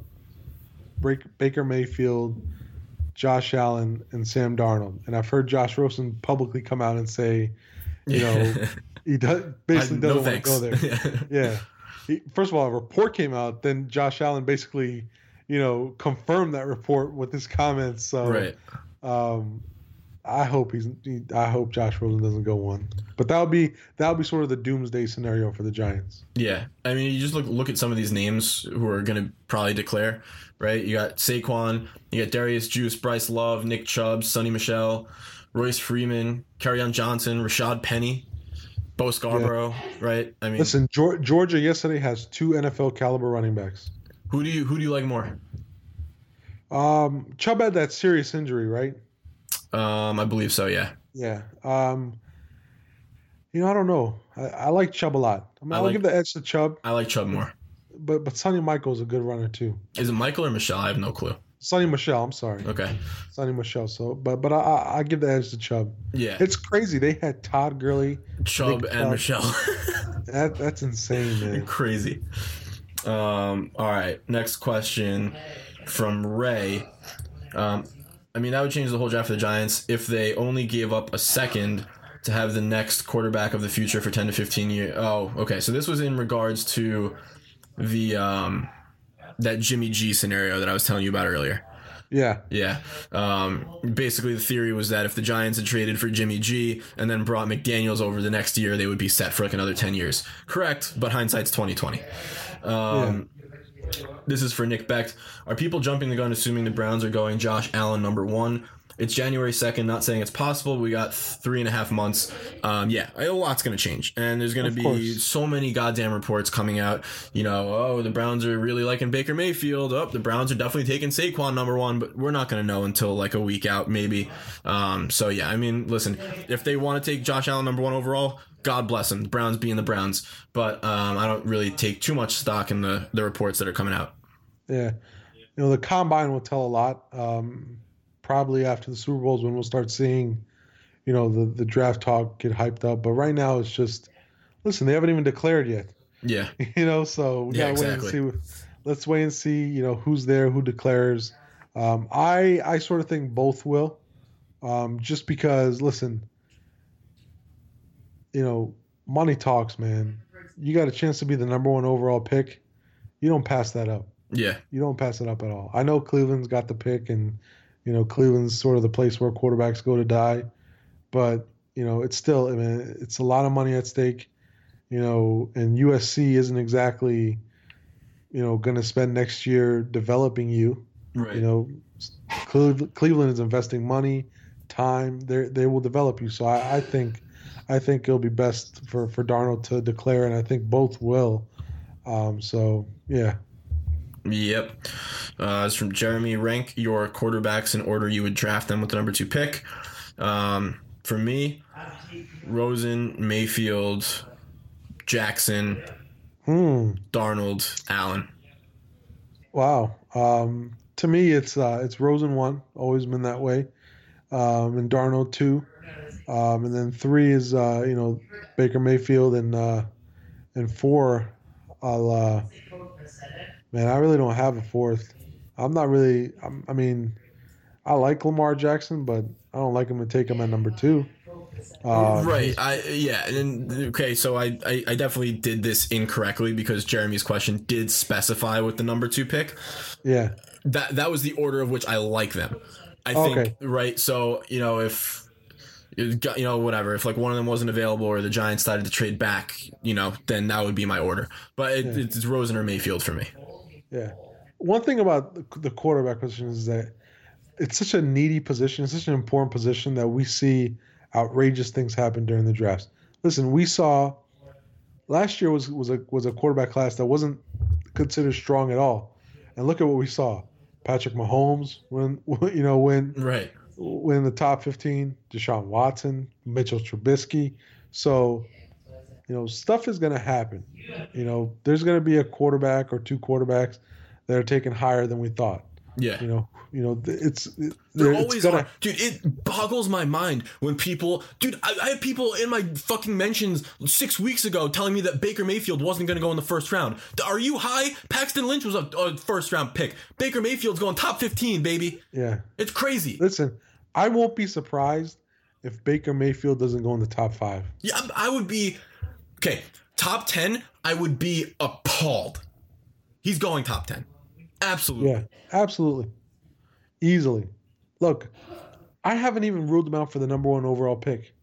Baker Mayfield, Josh Allen, and Sam Darnold. And I've heard Josh Rosen publicly come out and say, you know, he does, basically I- doesn't no want to go there. thanks. Yeah. He, first of all, a report came out. Then Josh Allen basically, you know, confirmed that report with his comments. So, Right. um, I hope he's. He, I hope Josh Rosen doesn't go one. But that would be that would be sort of the doomsday scenario for the Giants. Yeah. I mean, you just look look at some of these names who are going to probably declare, right? You got Saquon, you got Darius Juice, Bryce Love, Nick Chubb, Sonny Michel, Royce Freeman, Kerryon Johnson, Rashad Penny, Bo Scarborough, right? I mean, Listen, Geor- Georgia yesterday has two N F L caliber running backs. who do you who do you like more? Um, Chubb had that serious injury, right? Um, I believe so. Yeah. Yeah. Um, you know, I don't know. I, I like Chubb a lot. I mean, I I'll like- give the edge to Chubb, I like Chubb more. but but Sonny Michael's a good runner too. Is it Michael or Michelle? I have no clue. Sonny Michel. I'm sorry. Okay. Sonny Michel. So, but but I I, I give the edge to Chubb. Yeah. It's crazy. They had Todd Gurley, Chubb Nick and Chubb. Michelle. That that's insane, man. Crazy. Um, all right. Next question from Ray. Um, I mean, that would change the whole draft for the Giants if they only gave up a second to have the next quarterback of the future for ten to fifteen years. Oh, okay. So this was in regards to the um, that Jimmy G scenario that I was telling you about earlier. Yeah. Yeah. Um, basically, the theory was that if the Giants had traded for Jimmy G and then brought McDaniels over the next year, they would be set for like another ten years. Correct, but hindsight's twenty twenty. Um, yeah. This is for Nick Becht. Are people jumping the gun assuming the Browns are going Josh Allen number one? It's January second, not saying it's possible. We got three and a half months. Um, yeah, a lot's going to change. And there's going to be course. so many goddamn reports coming out. You know, oh, the Browns are really liking Baker Mayfield. Oh, the Browns are definitely taking Saquon number one. But we're not going to know until like a week out, maybe. Um, so, yeah, I mean, listen, if they want to take Josh Allen number one overall, God bless them. The Browns being the Browns. But um, I don't really take too much stock in the, the reports that are coming out. Yeah. You know, the Combine will tell a lot. Um Probably after the Super Bowls when we'll start seeing, you know, the, the draft talk get hyped up. But right now it's just, listen, they haven't even declared yet. Yeah. You know, so we yeah, gotta exactly. wait and see. Let's wait and see, you know, who's there, who declares. Um, I I sort of think both will, um, just because, listen, you know, money talks, man. You got a chance to be the number one overall pick. You don't pass that up. Yeah. You don't pass it up at all. I know Cleveland's got the pick and, you know, Cleveland's sort of the place where quarterbacks go to die, but you know, it's still, I mean, it's a lot of money at stake, you know, and U S C isn't exactly, you know, going to spend next year developing you. Right. You know, Cleveland is investing money, time. They they will develop you. So I, I think, I think it'll be best for for Darnold to declare, and I think both will. Um. So yeah. Yep. Uh, it's from Jeremy. Rank your quarterbacks in order you would draft them with the number two pick. Um, for me, Rosen, Mayfield, Jackson, Hmm. Darnold, Allen. Wow. Um, to me, it's uh, it's Rosen one. Always been that way. Um, and Darnold two. Um, and then three is uh, you know, Baker Mayfield, and uh, and four, I'll. Uh, Man, I really don't have a fourth. I'm not really. I'm, I mean, I like Lamar Jackson, but I don't like him to take him at number two. Um, right. I yeah. And okay, so I, I I definitely did this incorrectly because Jeremy's question did specify with the number two pick. Yeah. That that was the order of which I like them. I think okay. Right. So you know if. You know, whatever. If like one of them wasn't available or the Giants decided to trade back, you know, then that would be my order. But it, yeah. it's Rosen or Mayfield for me. Yeah. One thing about the quarterback position is that it's such a needy position. It's such an important position that we see outrageous things happen during the drafts. Listen, we saw last year was was a was a quarterback class that wasn't considered strong at all, and look at what we saw: Patrick Mahomes when you know when right when in the top fifteen, Deshaun Watson, Mitchell Trubisky. So, you know, stuff is going to happen. You know, there's going to be a quarterback or two quarterbacks that are taken higher than we thought. Yeah. You know, you know, it's it, they're it's always gonna, are. Dude, it boggles my mind when people, dude, I, I had people in my fucking mentions six weeks ago telling me that Baker Mayfield wasn't going to go in the first round. Are you high? Paxton Lynch was a, a first round pick. Baker Mayfield's going top fifteen, baby. Yeah. It's crazy. Listen, I won't be surprised if Baker Mayfield doesn't go in the top five. Yeah, I would be, okay, top ten, I would be appalled. He's going top ten. Absolutely. Yeah, absolutely. Easily. Look, I haven't even ruled him out for the number one overall pick.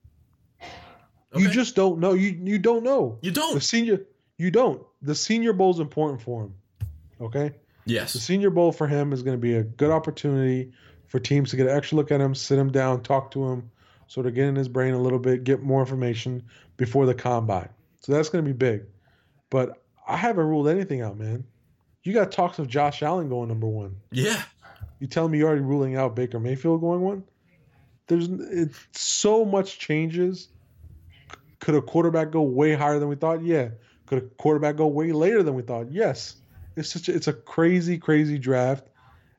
Okay. You just don't know. You you don't know. You don't. The senior you don't. The Senior Bowl is important for him. Okay? Yes. The Senior Bowl for him is going to be a good opportunity for teams to get an extra look at him, sit him down, talk to him, sort of get in his brain a little bit, get more information before the combine. So that's going to be big. But I haven't ruled anything out, man. You got talks of Josh Allen going number one. Yeah. You telling me you're already ruling out Baker Mayfield going one? There's it's so much changes. Could a quarterback go way higher than we thought? Yeah. Could a quarterback go way later than we thought? Yes. It's such a, it's a crazy, crazy draft,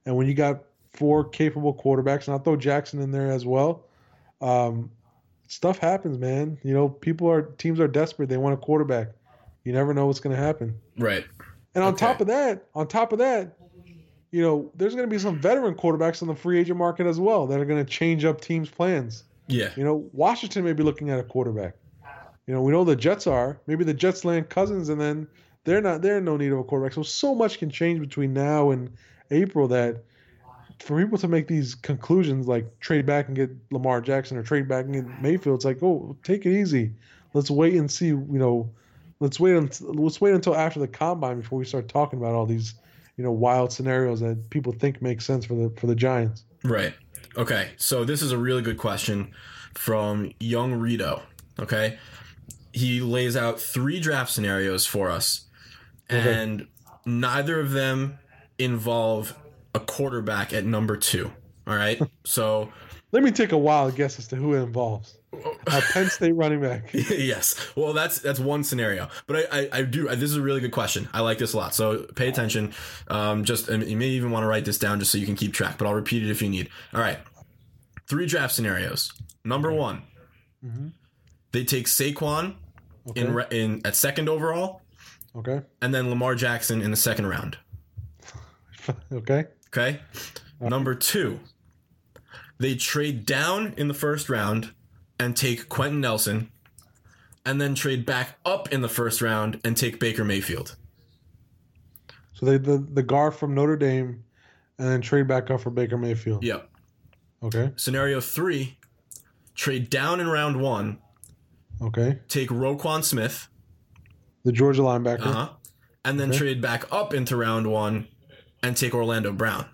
And when you got four capable quarterbacks, and I'll throw Jackson in there as well, um, stuff happens, man. You know, people are teams are desperate. They want a quarterback. You never know what's going to happen. Right. And on Okay. top of that, on top of that, you know, there's going to be some veteran quarterbacks on the free agent market as well that are going to change up teams' plans. Yeah. You know, Washington may be looking at a quarterback. You know, we know the Jets are. Maybe the Jets land Cousins, and then they're not. They're in no need of a quarterback. So so much can change between now and April that for people to make these conclusions, like trade back and get Lamar Jackson or trade back and get Mayfield, it's like, oh, take it easy. Let's wait and see. You know, let's wait until let's wait until after the combine before we start talking about all these, you know, wild scenarios that people think make sense for the for the Giants. Right. Okay. So this is a really good question from Young Rito. Okay. He lays out three draft scenarios for us, Okay. and neither of them involve a quarterback at number two. All right. So Let me take a wild guess as to who it involves. A Penn State running back. yes. Well, that's that's one scenario. But I, I, I do. I, this is a really good question. I like this a lot. So pay attention. Um, just and you may even want to write this down just so you can keep track. But I'll repeat it if you need. All right. Three draft scenarios. Number one, Mm-hmm. they take Saquon Okay. in re- in at second overall, Okay. and then Lamar Jackson in the second round. Okay. Okay. Number two, they trade down in the first round and take Quentin Nelson, and then trade back up in the first round and take Baker Mayfield. So they the the guard from Notre Dame, and then trade back up for Baker Mayfield. Yep. Okay. Scenario three, trade down in round one, Okay. take Roquan Smith, The Georgia linebacker. uh-huh, and then Okay. trade back up into round one and take Orlando Brown.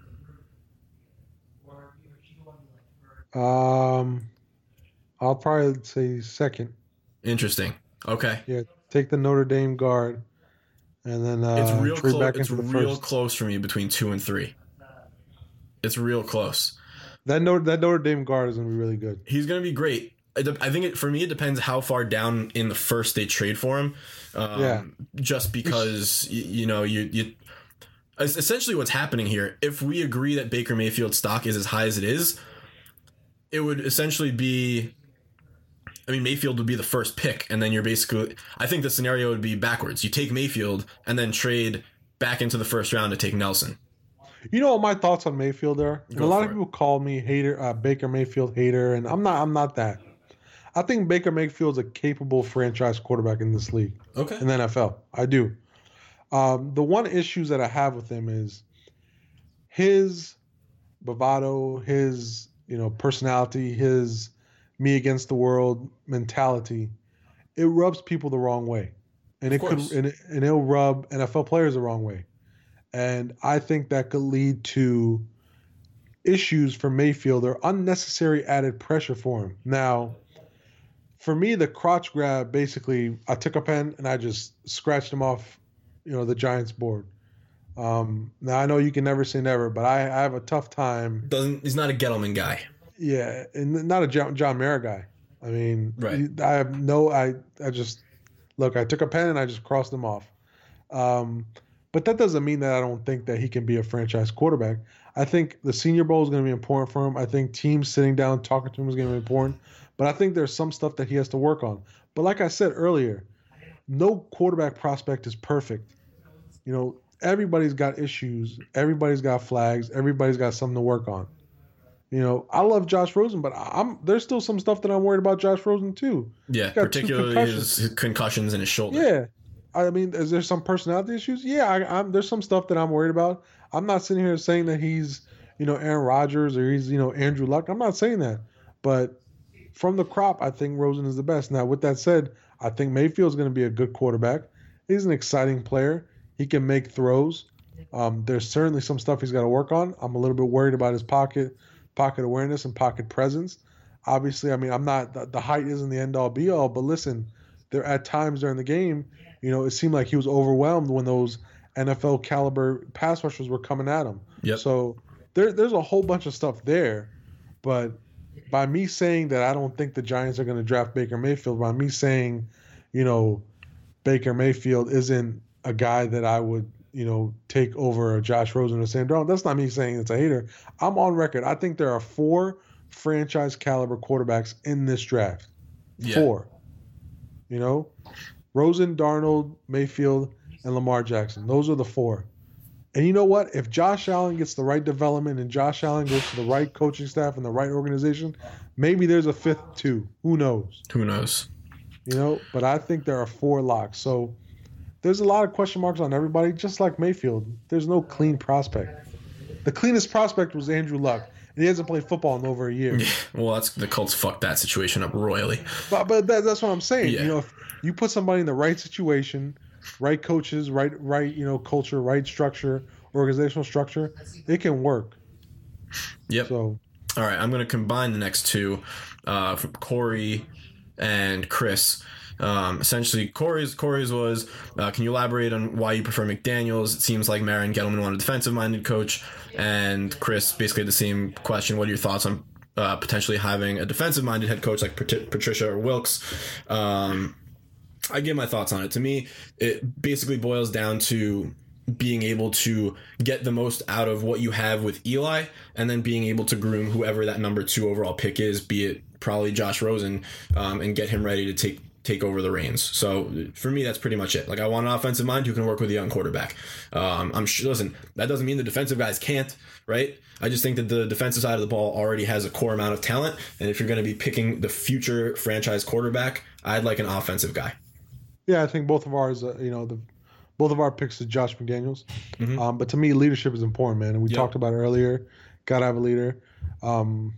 Um, I'll probably say second. Interesting. Okay. Yeah. Take the Notre Dame guard, and then uh, It's real trade close. back It's into the real first. close for me between two and three. It's real close. That Notre that Notre Dame guard is gonna be really good. He's going to be great. I de- I think it, for me, it depends how far down in the first they trade for him. Um, Yeah. Just because y- you know you you. es- Essentially, what's happening here? If we agree that Baker Mayfield's stock is as high as it is, it would essentially be. I mean, Mayfield would be the first pick, and then you're basically. I think the scenario would be backwards. You take Mayfield and then trade back into the first round to take Nelson. You know what my thoughts on Mayfield are? And Go a lot for of it. people call me hater, uh, Baker Mayfield hater, and I'm not. I'm not that. I think Baker Mayfield's a capable franchise quarterback in this league, Okay. in the N F L. I do. Um, the one issues that I have with him is his bravado, his you know personality, his me against the world mentality. It rubs people the wrong way, and Of it could course. and, it, and it'll rub N F L players the wrong way. And I think that could lead to issues for Mayfield or unnecessary added pressure for him. Now, for me, the crotch grab, basically, I took a pen and I just scratched him off, you know, the Giants board. Um, now, I know you can never say never, but I, I have a tough time. Doesn't he's not a Gettleman guy. Yeah, and not a John, John Mara guy. I mean, Right. I have no, I, I just, look, I took a pen and I just crossed him off. Um, But that doesn't mean that I don't think that he can be a franchise quarterback. I think the Senior Bowl is going to be important for him. I think teams sitting down talking to him is going to be important. But I think there's some stuff that he has to work on. But like I said earlier, no quarterback prospect is perfect. You know, everybody's got issues. Everybody's got flags. Everybody's got something to work on. You know, I love Josh Rosen, but I'm there's still some stuff that I'm worried about Josh Rosen too. Yeah, He's got two particularly concussions. his, his concussions in his shoulder. Yeah. I mean, is there some personality issues? Yeah, I, I'm, there's some stuff that I'm worried about. I'm not sitting here saying that he's, you know, Aaron Rodgers or he's, you know, Andrew Luck. I'm not saying that. But from the crop, I think Rosen is the best. Now, with that said, I think Mayfield's going to be a good quarterback. He's an exciting player. He can make throws. Um, there's certainly some stuff he's got to work on. I'm a little bit worried about his pocket, pocket awareness and pocket presence. Obviously, I mean, I'm not the, the height isn't the end all be all, but listen, there at times during the game, you know, it seemed like he was overwhelmed when those N F L caliber pass rushers were coming at him. Yep. So there, there's a whole bunch of stuff there, but by me saying that I don't think the Giants are going to draft Baker Mayfield, by me saying, you know, Baker Mayfield isn't a guy that I would you know, take over a Josh Rosen or Sam Darnold. That's not me saying it's a hater. I'm on record. I think there are four franchise caliber quarterbacks in this draft. Yeah. Four. You know, Rosen, Darnold, Mayfield, and Lamar Jackson. Those are the four. And you know what? If Josh Allen gets the right development and Josh Allen goes to the right coaching staff and the right organization, maybe there's a fifth too. Who knows? Who knows? You know, but I think there are four locks. So there's a lot of question marks on everybody, just like Mayfield. There's no clean prospect. The cleanest prospect was Andrew Luck, and he hasn't played football in over a year. Yeah, well, that's the Colts fucked that situation up royally. But but that, that's what I'm saying. Yeah. You know, if you put somebody in the right situation, right coaches, right right you know culture, right structure, organizational structure, it can work. Yep. So, all right, I'm going to combine the next two uh, from Corey and Chris. Um, essentially, Corey's Corey's was, uh, can you elaborate on why you prefer McDaniels? It seems like Marion Gettleman wanted a defensive-minded coach. And Chris basically had the same question. What are your thoughts on uh, potentially having a defensive-minded head coach like Pat- Patricia or Wilkes? Um, I give my thoughts on it. To me, it basically boils down to being able to get the most out of what you have with Eli, and then being able to groom whoever that number two overall pick is, be it probably Josh Rosen, um, and get him ready to take take over the reins. So for me, that's pretty much it. Like, I want an offensive mind who can work with a young quarterback. Um, I'm sure, listen, that doesn't mean the defensive guys can't, right? I just think that the defensive side of the ball already has a core amount of talent. And if you're going to be picking the future franchise quarterback, I'd like an offensive guy. yeah, I think both of ours, uh, you know, the both of our picks is Josh McDaniels. Mm-hmm. Um, but to me, leadership is important, man. And we Yep. talked about it earlier. Got to have a leader. Um,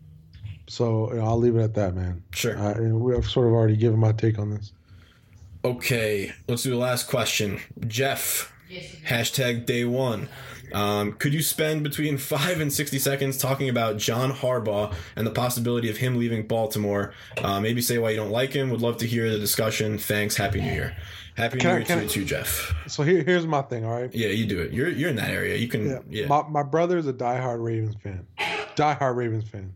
so you know, I'll leave it at that, man. Sure. Uh, and we have sort of already given my take on this. Okay, let's do the last question. Jeff, hashtag day one. Um, could you spend between five and sixty seconds talking about John Harbaugh and the possibility of him leaving Baltimore? Uh, maybe say why you don't like him. Would love to hear the discussion. Thanks. Happy New Year. Happy Can New I- Year can to I- you too, Jeff. So here, here's my thing, all right? Yeah, you do it. You're you're in that area. You can. Yeah. Yeah. My, my brother is a diehard Ravens fan. Diehard Ravens fan.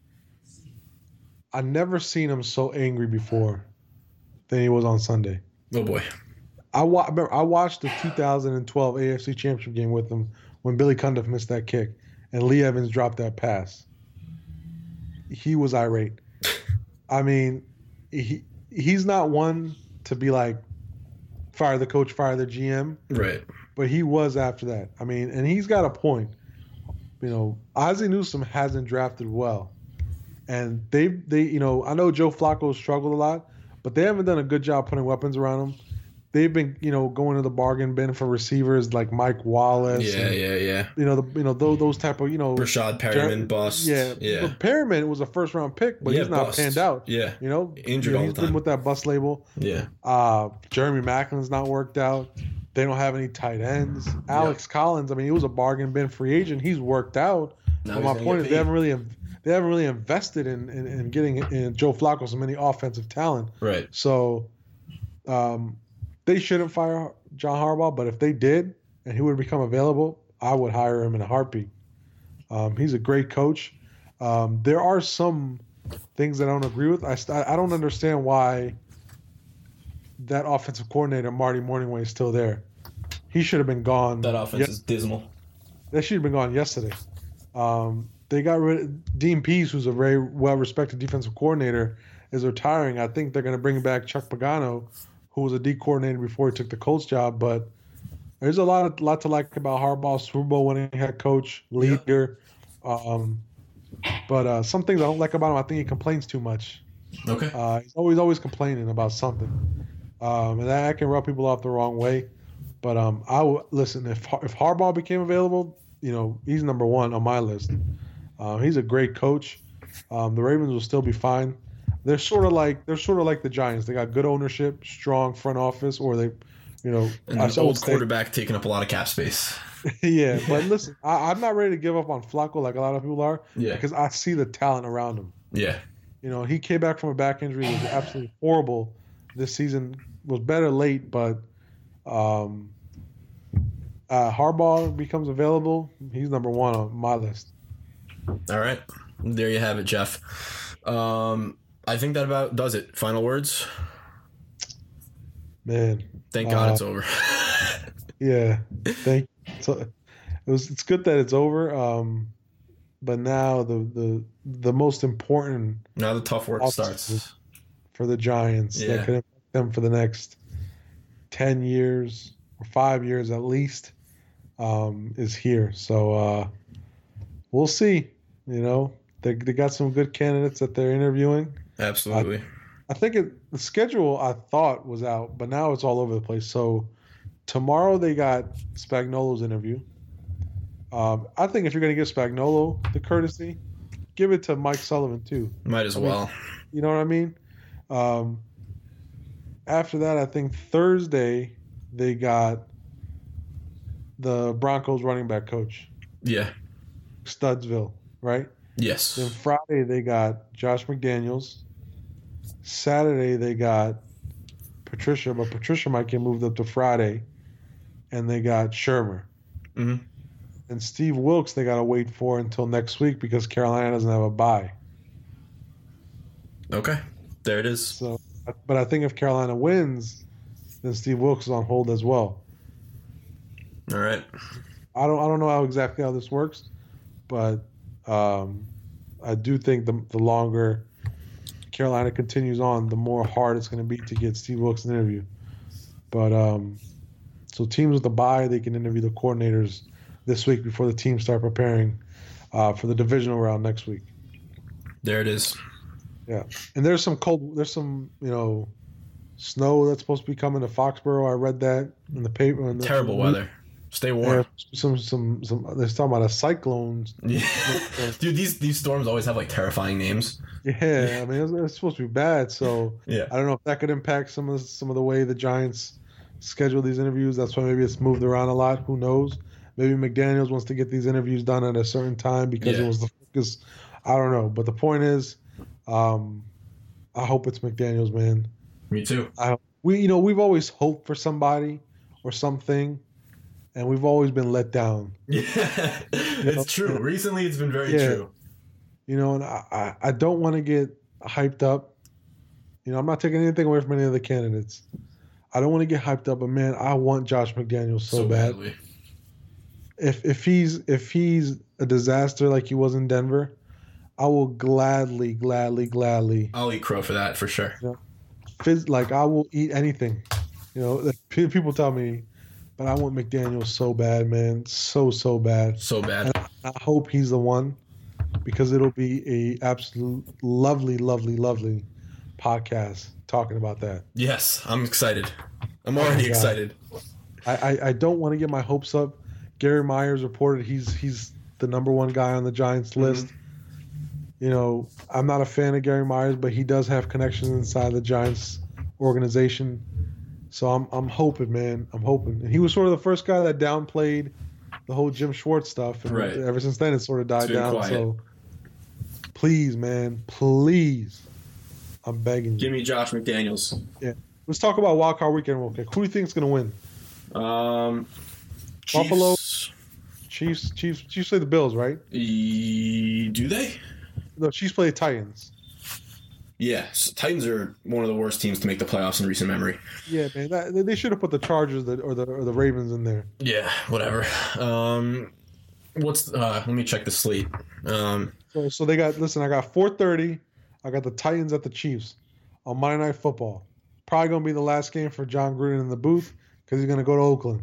I never seen him so angry before than he was on Sunday. Oh boy. I, wa- remember, I watched the two thousand twelve A F C Championship game with him when Billy Cundiff missed that kick and Lee Evans dropped that pass. He was irate. I mean, he he's not one to be like, fire the coach, fire the G M. Right. But he was after that. I mean, and he's got a point. You know, Ozzie Newsome hasn't drafted well. And they, they, you know, I know Joe Flacco struggled a lot, but they haven't done a good job putting weapons around him. They've been, you know, going to the bargain bin for receivers like Mike Wallace. Yeah, and, yeah, yeah. You know, the, you know those, those type of, you know, Rashad Perriman Jer- bust. Yeah, Yeah. But Perriman was a first round pick, but Yeah, he's not bust. panned out. Yeah. You know, Injured you know, all he's the been time. with that bust label. Yeah. Uh, Jeremy Macklin's not worked out. They don't have any tight ends. Alex Collins, I mean, he was a bargain bin free agent. He's worked out. Now But he's my gonna point get is they paid. haven't really they haven't really invested in in, in getting in Joe Flacco so many offensive talent. Right. So um, they shouldn't fire John Harbaugh, but if they did and he would become available, I would hire him in a heartbeat. Um, he's a great coach. Um, there are some things that I don't agree with. I, st- I don't understand why that offensive coordinator, Marty Morningway, is still there. He should have been gone. That offense ye- is dismal. That should have been gone yesterday. Um, they got rid of Dean Pease, who's a very well-respected defensive coordinator, is retiring. I think they're going to bring back Chuck Pagano, who was a D coordinator before he took the Colts job. But there's a lot, of, lot to like about Harbaugh, Super Bowl winning head coach, leader. Um, but uh, some things I don't like about him. I think he complains too much. Okay. Uh, he's always always complaining about something, um, and that can rub people off the wrong way. But um, I would listen if if Harbaugh became available, you know, he's number one on my list. Uh, he's a great coach. Um, the Ravens will still be fine. They're sort of like they're sort of like the Giants. They got good ownership, strong front office, or they, you know, And I an would old say- quarterback taking up a lot of cap space. yeah, but listen, I, I'm not ready to give up on Flacco like a lot of people are. Yeah. Because I see the talent around him. Yeah. You know, he came back from a back injury. It was absolutely horrible. This season was better late, but um, uh, Harbaugh becomes available. He's number one on my list. All right. There you have it, Jeff. Um, I think that about does it. Final words? Man, Thank God Uh, it's over. Yeah, thank you. So it was. It's good that it's over. Um, but now the the the most important Now the tough work starts. for the Giants Yeah. that could impact them for the next ten years or five years at least um, is here. So uh, we'll see. You know, they they got some good candidates that they're interviewing. Absolutely. I think it, the schedule I thought was out, but now it's all over the place. So tomorrow they got Spagnuolo's interview. Um, I think if you're going to give Spagnuolo the courtesy, give it to Mike Sullivan too. Might as I mean, well. You know what I mean? Um, after that, I think Thursday they got the Broncos running back coach, Yeah. Studsville, right? Yes. Then Friday they got Josh McDaniels. Saturday they got Patricia, but Patricia might get moved up to Friday, and they got Shermer. hmm And Steve Wilkes they got to wait for until next week because Carolina doesn't have a bye. Okay. There it is. So, but I think if Carolina wins, then Steve Wilkes is on hold as well. All right. I don't I don't know how exactly how this works, but um, I do think the the longer Carolina continues on, the more hard it's going to be to get Steve Wilkes an interview. But um, so teams with the bye, they can interview the coordinators this week before the teams start preparing uh, for the divisional round next week. There it is. Yeah, and there's some cold, there's some you know snow that's supposed to be coming to Foxborough. I read that in the paper. In the, Terrible in the weather. Stay warm. Yeah, some some some. They're talking about a cyclone. Yeah. Dude, these these storms always have like terrifying names. Yeah, I mean it's, it's supposed to be bad. So Yeah. I don't know if that could impact some of the, some of the way the Giants schedule these interviews. That's why maybe it's moved around a lot. Who knows? Maybe McDaniels wants to get these interviews done at a certain time because Yeah. it was the focus. I don't know, but the point is, um, I hope it's McDaniels, man. Me too. I we you know we've always hoped for somebody or something, and we've always been let down. Yeah. It's true. Recently it's been very Yeah. true. You know, and I, I I don't want to get hyped up. You know, I'm not taking anything away from any of the candidates. I don't want to get hyped up, but man, I want Josh McDaniels so, So bad. badly. If if he's if he's a disaster like he was in Denver, I will gladly, gladly, gladly, I'll eat crow for that for sure. phys- like I will eat anything. You know, like, pe- people tell me, but I want McDaniels so bad, man, so so bad. So bad. I hope he's the one because it'll be a absolute lovely, lovely, lovely podcast talking about that. Yes, I'm excited. I'm already God. excited. I, I, I don't want to get my hopes up. Gary Myers reported he's he's the number one guy on the Giants list. You know, I'm not a fan of Gary Myers, but he does have connections inside the Giants organization. So I'm I'm hoping, man. I'm hoping. And he was sort of the first guy that downplayed the whole Jim Schwartz stuff. And Right. ever since then, it's sort of died It's been down. quiet. So please, man, please, I'm begging you. Give me Josh McDaniels. Let's talk about Wild Card Weekend real quick. Who do you think is going to win? Um, Buffalo. Chiefs. Chiefs, Chiefs, Chiefs play the Bills, right? E- do they? No, Chiefs play the Titans. Yeah, so Titans are one of the worst teams to make the playoffs in recent memory. Yeah, man, that, they should have put the Chargers that, or the or the Ravens in there. Yeah, whatever. Um, what's uh? Let me check the slate. Um, So, so they got listen. I got four thirty. I got the Titans at the Chiefs on Monday Night Football. Probably gonna be the last game for John Gruden in the booth because he's gonna go to Oakland.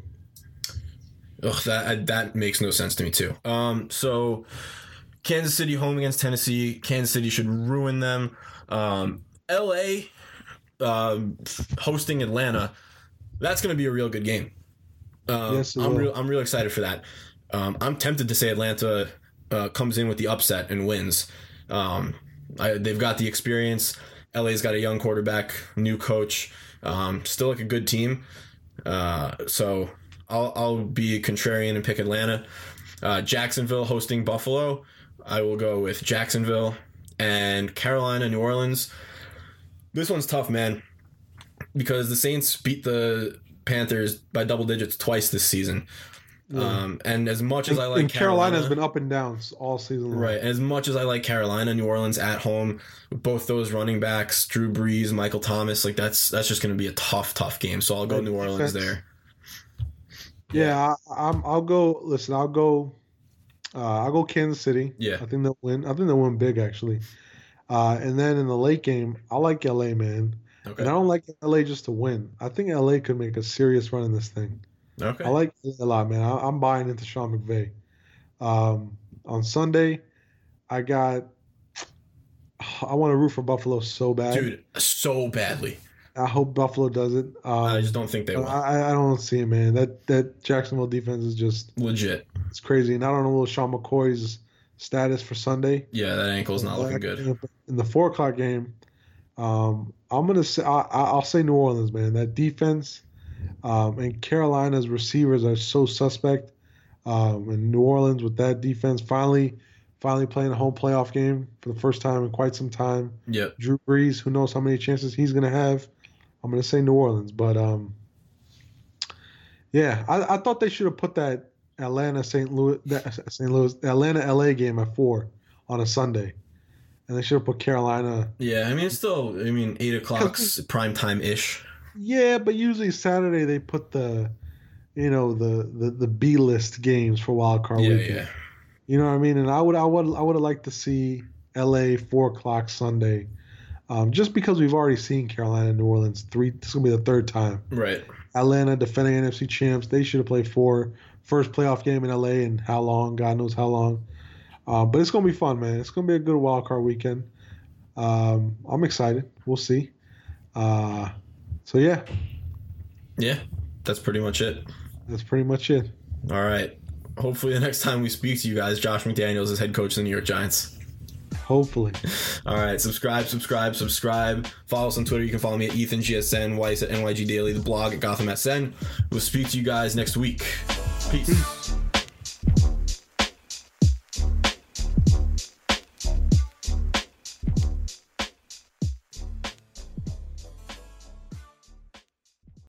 ugh, that that makes no sense to me too. Um, so Kansas City home against Tennessee. Kansas City should ruin them. Um, L A um, hosting Atlanta. That's going to be a real good game. Um, Yes, it I'm will. real. I'm real excited for that. Um, I'm tempted to say Atlanta uh, comes in with the upset and wins. Um, I, they've got the experience. L A's got a young quarterback, new coach, um, still like a good team. Uh, so I'll, I'll be contrarian and pick Atlanta. Uh, Jacksonville hosting Buffalo. I will go with Jacksonville. And Carolina, New Orleans. This one's tough, man, because the Saints beat the Panthers by double digits twice this season. Um, and as much as I like and Carolina, Carolina's been up and down all season long. right, as much as I like Carolina, New Orleans at home, with both those running backs, Drew Brees, Michael Thomas, like that's that's just going to be a tough, tough game. So I'll go That New Orleans defense- there. Yeah, I, I'm. I'll go. Listen, I'll go. Uh, I'll go Kansas City. Yeah. I think they'll win. I think they'll win big actually. Uh, and then in the late game, I like L A, man. Okay. And I don't like L A just to win. I think L A could make a serious run in this thing. Okay. I like L A a lot, man. I, I'm buying into Sean McVay. Um, on Sunday, I got. I want to root for Buffalo so bad, Dude, so badly. I hope Buffalo does it. Um, I just don't think they will. I, I don't see it, man. That that Jacksonville defense is just Legit. it's crazy. And I don't know Sean McCoy's status for Sunday. Yeah, that ankle's not looking good. In the four o'clock game, um, I'm gonna say I, I'll say New Orleans, man. That defense um, and Carolina's receivers are so suspect. Um, and New Orleans with that defense finally, finally playing a home playoff game for the first time in quite some time. Yep. Drew Brees, who knows how many chances he's gonna have. I'm gonna say New Orleans, but um, yeah, I, I thought they should have put that Atlanta Saint Louis that Saint Louis Atlanta L A game at four on a Sunday, and they should have put Carolina. Yeah, I mean it's still I mean eight o'clock's prime time ish. Yeah, but usually Saturday they put the, you know, the the, the B list games for wild card Yeah, weekend. yeah. You know what I mean? And I would I would I would have liked to see L A four o'clock Sunday. Um, just because we've already seen Carolina and New Orleans three, this is gonna be the third time. Right. Atlanta, defending N F C champs, they should have played four. First playoff game in L A and how long? God knows how long. Uh, but it's gonna be fun, man. It's gonna be a good wild card weekend. Um, I'm excited. We'll see. Uh, so yeah, Yeah, that's pretty much it. that's pretty much it. All right. Hopefully the next time we speak to you guys, Josh McDaniels is head coach of the New York Giants. Hopefully. All right, subscribe, subscribe, subscribe. Follow us on Twitter. You can follow me at Ethan G S N, Weiss at N Y G Daily, the blog at Gotham S N. We'll speak to you guys next week. Peace.